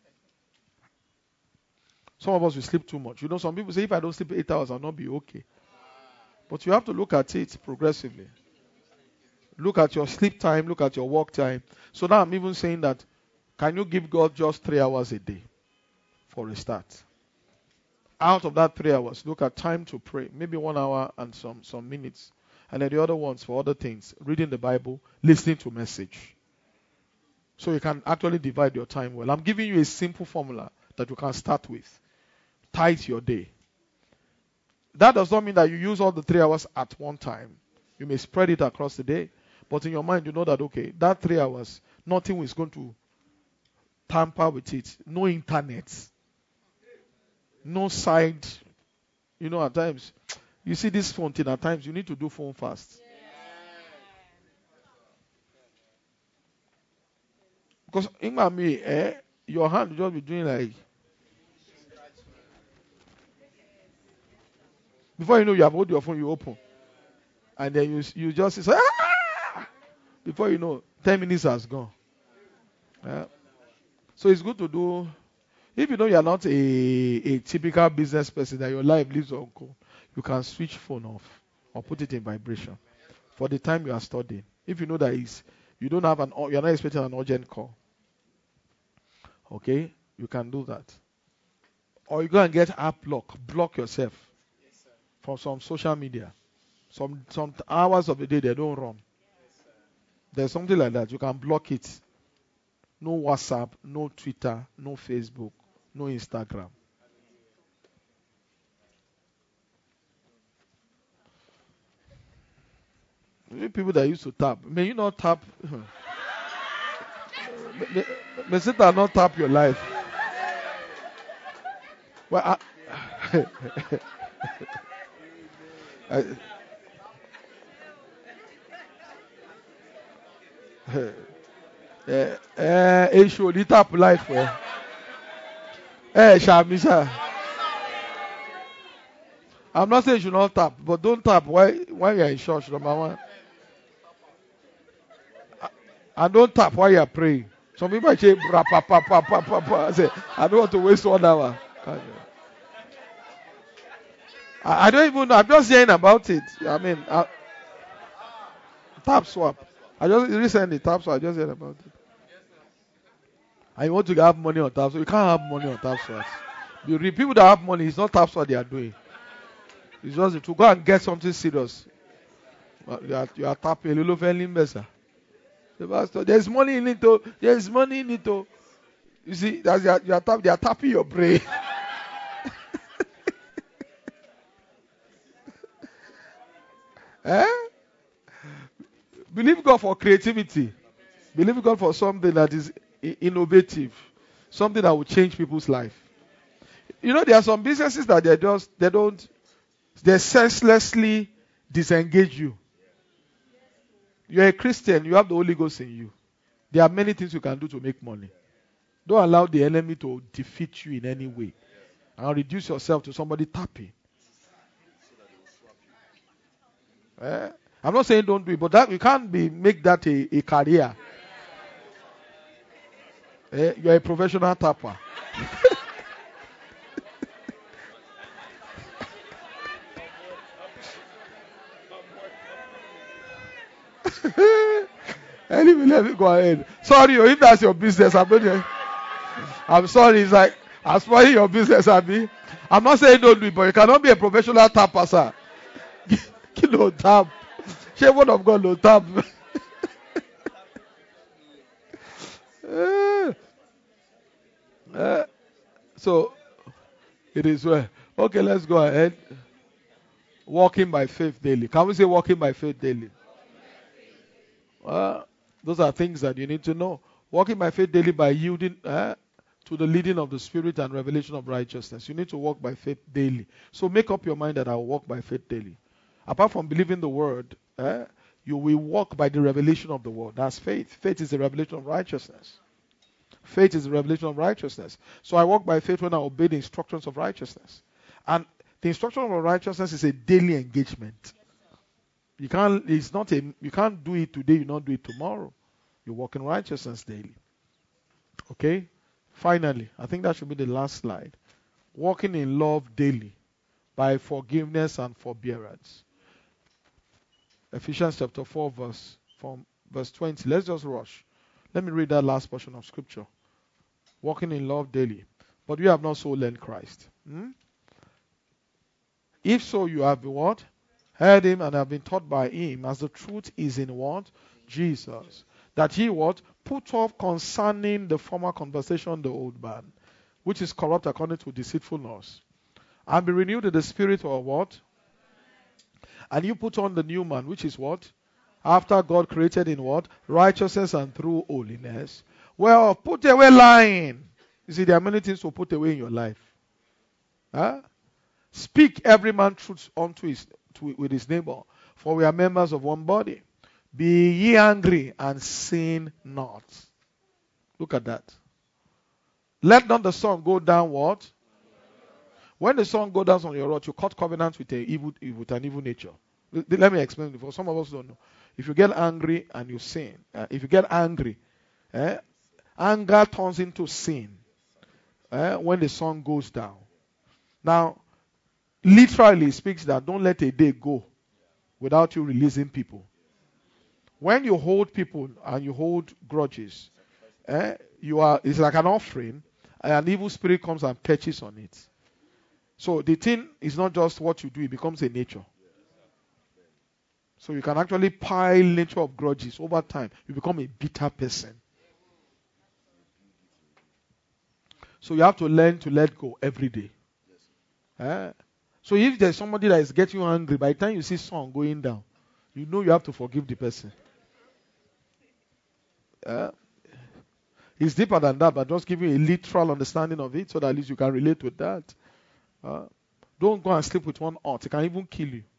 Some of us will sleep too much. You know, some people say if I don't sleep eight hours, I'll not be okay. But you have to look at it progressively. Look at your sleep time, look at your work time. So now I'm even saying that, can you give God just three hours a day for a start? Out of that three hours, look at time to pray. Maybe one hour and some, some minutes. And then the other ones for other things. Reading the Bible, listening to message. So you can actually divide your time well. I'm giving you a simple formula that you can start with. tithe your day. That does not mean that you use all the three hours at one time. You may spread it across the day. But in your mind, you know that, okay, that three hours, nothing is going to tamper with it. No internet. No side. You know, at times, you see this phone thing, at times, you need to do phone fast. Because in my me, eh, your hand will just be doing like, before you know, you have hold your phone, you open. And then you you just say, ah! Before you know, ten minutes has gone. Yeah. So it's good to do, if you know you are not a, a typical business person, that your life lives on call, you can switch phone off or put it in vibration for the time you are studying. If you know that is, you don't have an, you are not expecting an urgent call. Okay, you can do that. Or you go and get app block, block yourself from some social media. Some some hours of the day they don't run. There's something like that. You can block it. No WhatsApp, no Twitter, no Facebook, no Instagram. Maybe people that used to tap, may you not tap? may, may Satan not tap your life. Well, I, I, eh, eh, eh, show the tap life. Eh, eh, Shamisa. I'm not saying you should not tap, but don't tap while while you're in church, number one. And don't tap while you're praying. Some people say, "Bra, pa, pa, pa, pa, pa, pa." I say, I don't want to waste one hour. I, I don't even know. I'm just hearing about it. I mean, I, tap swap. I just recently tap swap. I just heard about it. And you want to have money on tap swap. You can't have money on tap swap. The people that have money, it's not tap swap they are doing. It's just to go and get something serious. You are, you are tapping a little friendly messer. The pastor, there's money in it. Oh. There's money in it. Oh. You see, that's you are, you are tap, they are tapping your brain. Eh? Believe God for creativity. Believe God for something that is innovative. Something that will change people's life. You know, there are some businesses that they just they don't they senselessly disengage you. You're a Christian, you have the Holy Ghost in you. There are many things you can do to make money. Don't allow the enemy to defeat you in any way. And reduce yourself to somebody tapping. Eh? I'm not saying don't do it, but that you can't be make that a, a career. Eh? You're a professional tapper. Anyway, let me go ahead. Sorry, if that's your business, I'm not. I'm sorry. It's like I'm spoiling your business, Abby. I'm not saying don't do it, but you cannot be a professional tapper, sir. Kilo tap. Share word of God, no tap. uh, uh, so it is well. Okay, let's go ahead. Walking by faith daily. Can we say walking by faith daily? Uh, those are things that you need to know. Walking by faith daily by yielding uh, to the leading of the Spirit and revelation of righteousness. You need to walk by faith daily. So make up your mind that I will walk by faith daily. Apart from believing the word, uh, you will walk by the revelation of the word. That's faith. Faith is the revelation of righteousness. Faith is the revelation of righteousness. So I walk by faith when I obey the instructions of righteousness. And the instruction of righteousness is a daily engagement. You can't. It's not a. You can't do it today. You not do it tomorrow. You walk in righteousness daily. Okay. Finally, I think that should be the last slide. Walking in love daily by forgiveness and forbearance. Ephesians chapter four, verse from verse twenty. Let's just rush. Let me read that last portion of scripture. Walking in love daily. But you have not so learned Christ. Hmm? If so, you have been what? Heard him and have been taught by him, as the truth is in what? Jesus. That he what? Put off concerning the former conversation the old man, which is corrupt according to deceitfulness, And be renewed in the spirit or what? And you put on the new man, which is what? After God created in what? Righteousness and through holiness. Well, put away lying. You see, there are many things to put away in your life. Huh? Speak every man truth unto his to, with his neighbor, for we are members of one body. Be ye angry and sin not. Look at that. Let not the sun go down what? When the sun goes down on your wrath, you cut covenant with, a evil, with an evil nature. Let me explain it, for some of us don't know. If you get angry and you sin, uh, if you get angry, eh, anger turns into sin eh, when the sun goes down. Now, literally speaks that don't let a day go without you releasing people. When you hold people and you hold grudges, eh, you are it's like an offering, and an evil spirit comes and perches on it. So the thing is not just what you do, it becomes a nature. So you can actually pile nature of grudges over time. You become a bitter person. So you have to learn to let go every day. Eh? So if there's somebody that is getting you angry, by the time you see sun going down, you know you have to forgive the person. Eh? It's deeper than that, but just give you a literal understanding of it so that at least you can relate with that. Uh, don't go and sleep with one aunt. It can even kill you.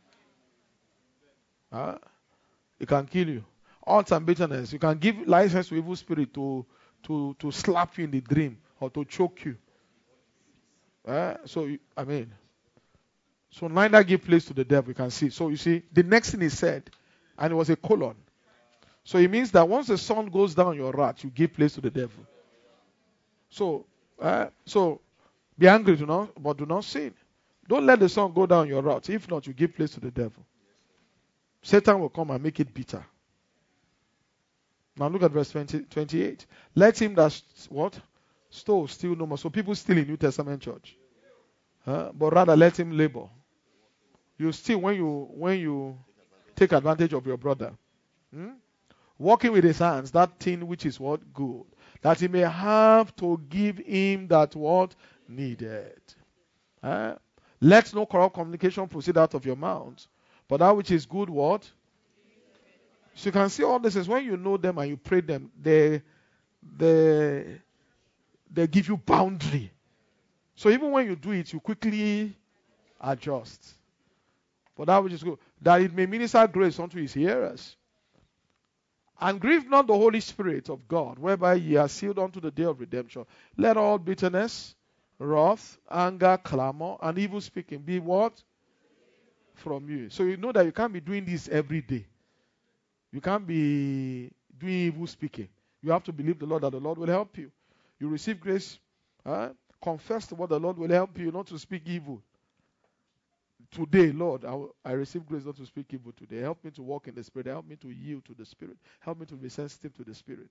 Uh, it can kill you. Aunts and bitterness. You can give license to evil spirit to, to, to slap you in the dream or to choke you. Uh, so, you, I mean, so neither give place to the devil. You can see. So you see, the next thing he said, and it was a colon. So it means that once the sun goes down your wrath, you give place to the devil. So, uh, so be angry, do not, but do not sin. Don't let the sun go down your wrath. If not, you give place to the devil. Satan will come and make it bitter. Now look at verse twenty, twenty-eight. Let him that what? Stole, steal no more. So people steal in New Testament church. Huh? But rather let him labor. You steal when you when you take advantage of your brother. Hmm? Working with his hands, that thing which is what? Good. That he may have to give him that what? Needed. Huh? Let no corrupt communication proceed out of your mouth. But that which is good, what? So you can see all this is when you know them and you pray them, they, they, they give you boundary. So even when you do it, you quickly adjust. But that which is good, that it may minister grace unto his hearers. And grieve not the Holy Spirit of God, whereby ye are sealed unto the day of redemption. Let all bitterness, wrath, anger, clamor, and evil speaking be what? From you. So you know that you can't be doing this every day. You can't be doing evil speaking. You have to believe the Lord that the Lord will help you. You receive grace. Uh, confess to what the Lord will help you not to speak evil. Today, Lord, I, will, I receive grace not to speak evil today. Help me to walk in the Spirit. Help me to yield to the Spirit. Help me to be sensitive to the Spirit.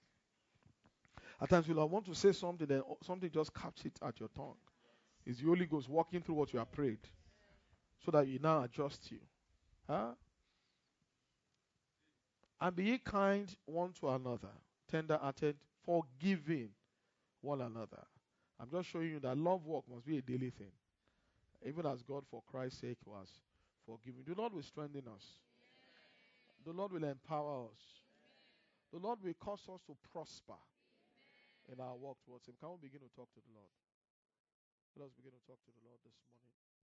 At times, you'll want to say something, then something just catches it at your tongue. It's the Holy Ghost walking through what you have prayed so that you now adjust you. Huh? And be ye kind one to another, tender-hearted, forgiving one another. I'm just showing you that love work must be a daily thing. Even as God, for Christ's sake, was forgiving. The Lord will strengthen us. The Lord will empower us. The Lord will cause us to prosper in our walk towards Him. Can we begin to talk to the Lord? Let us begin to talk to the Lord this morning.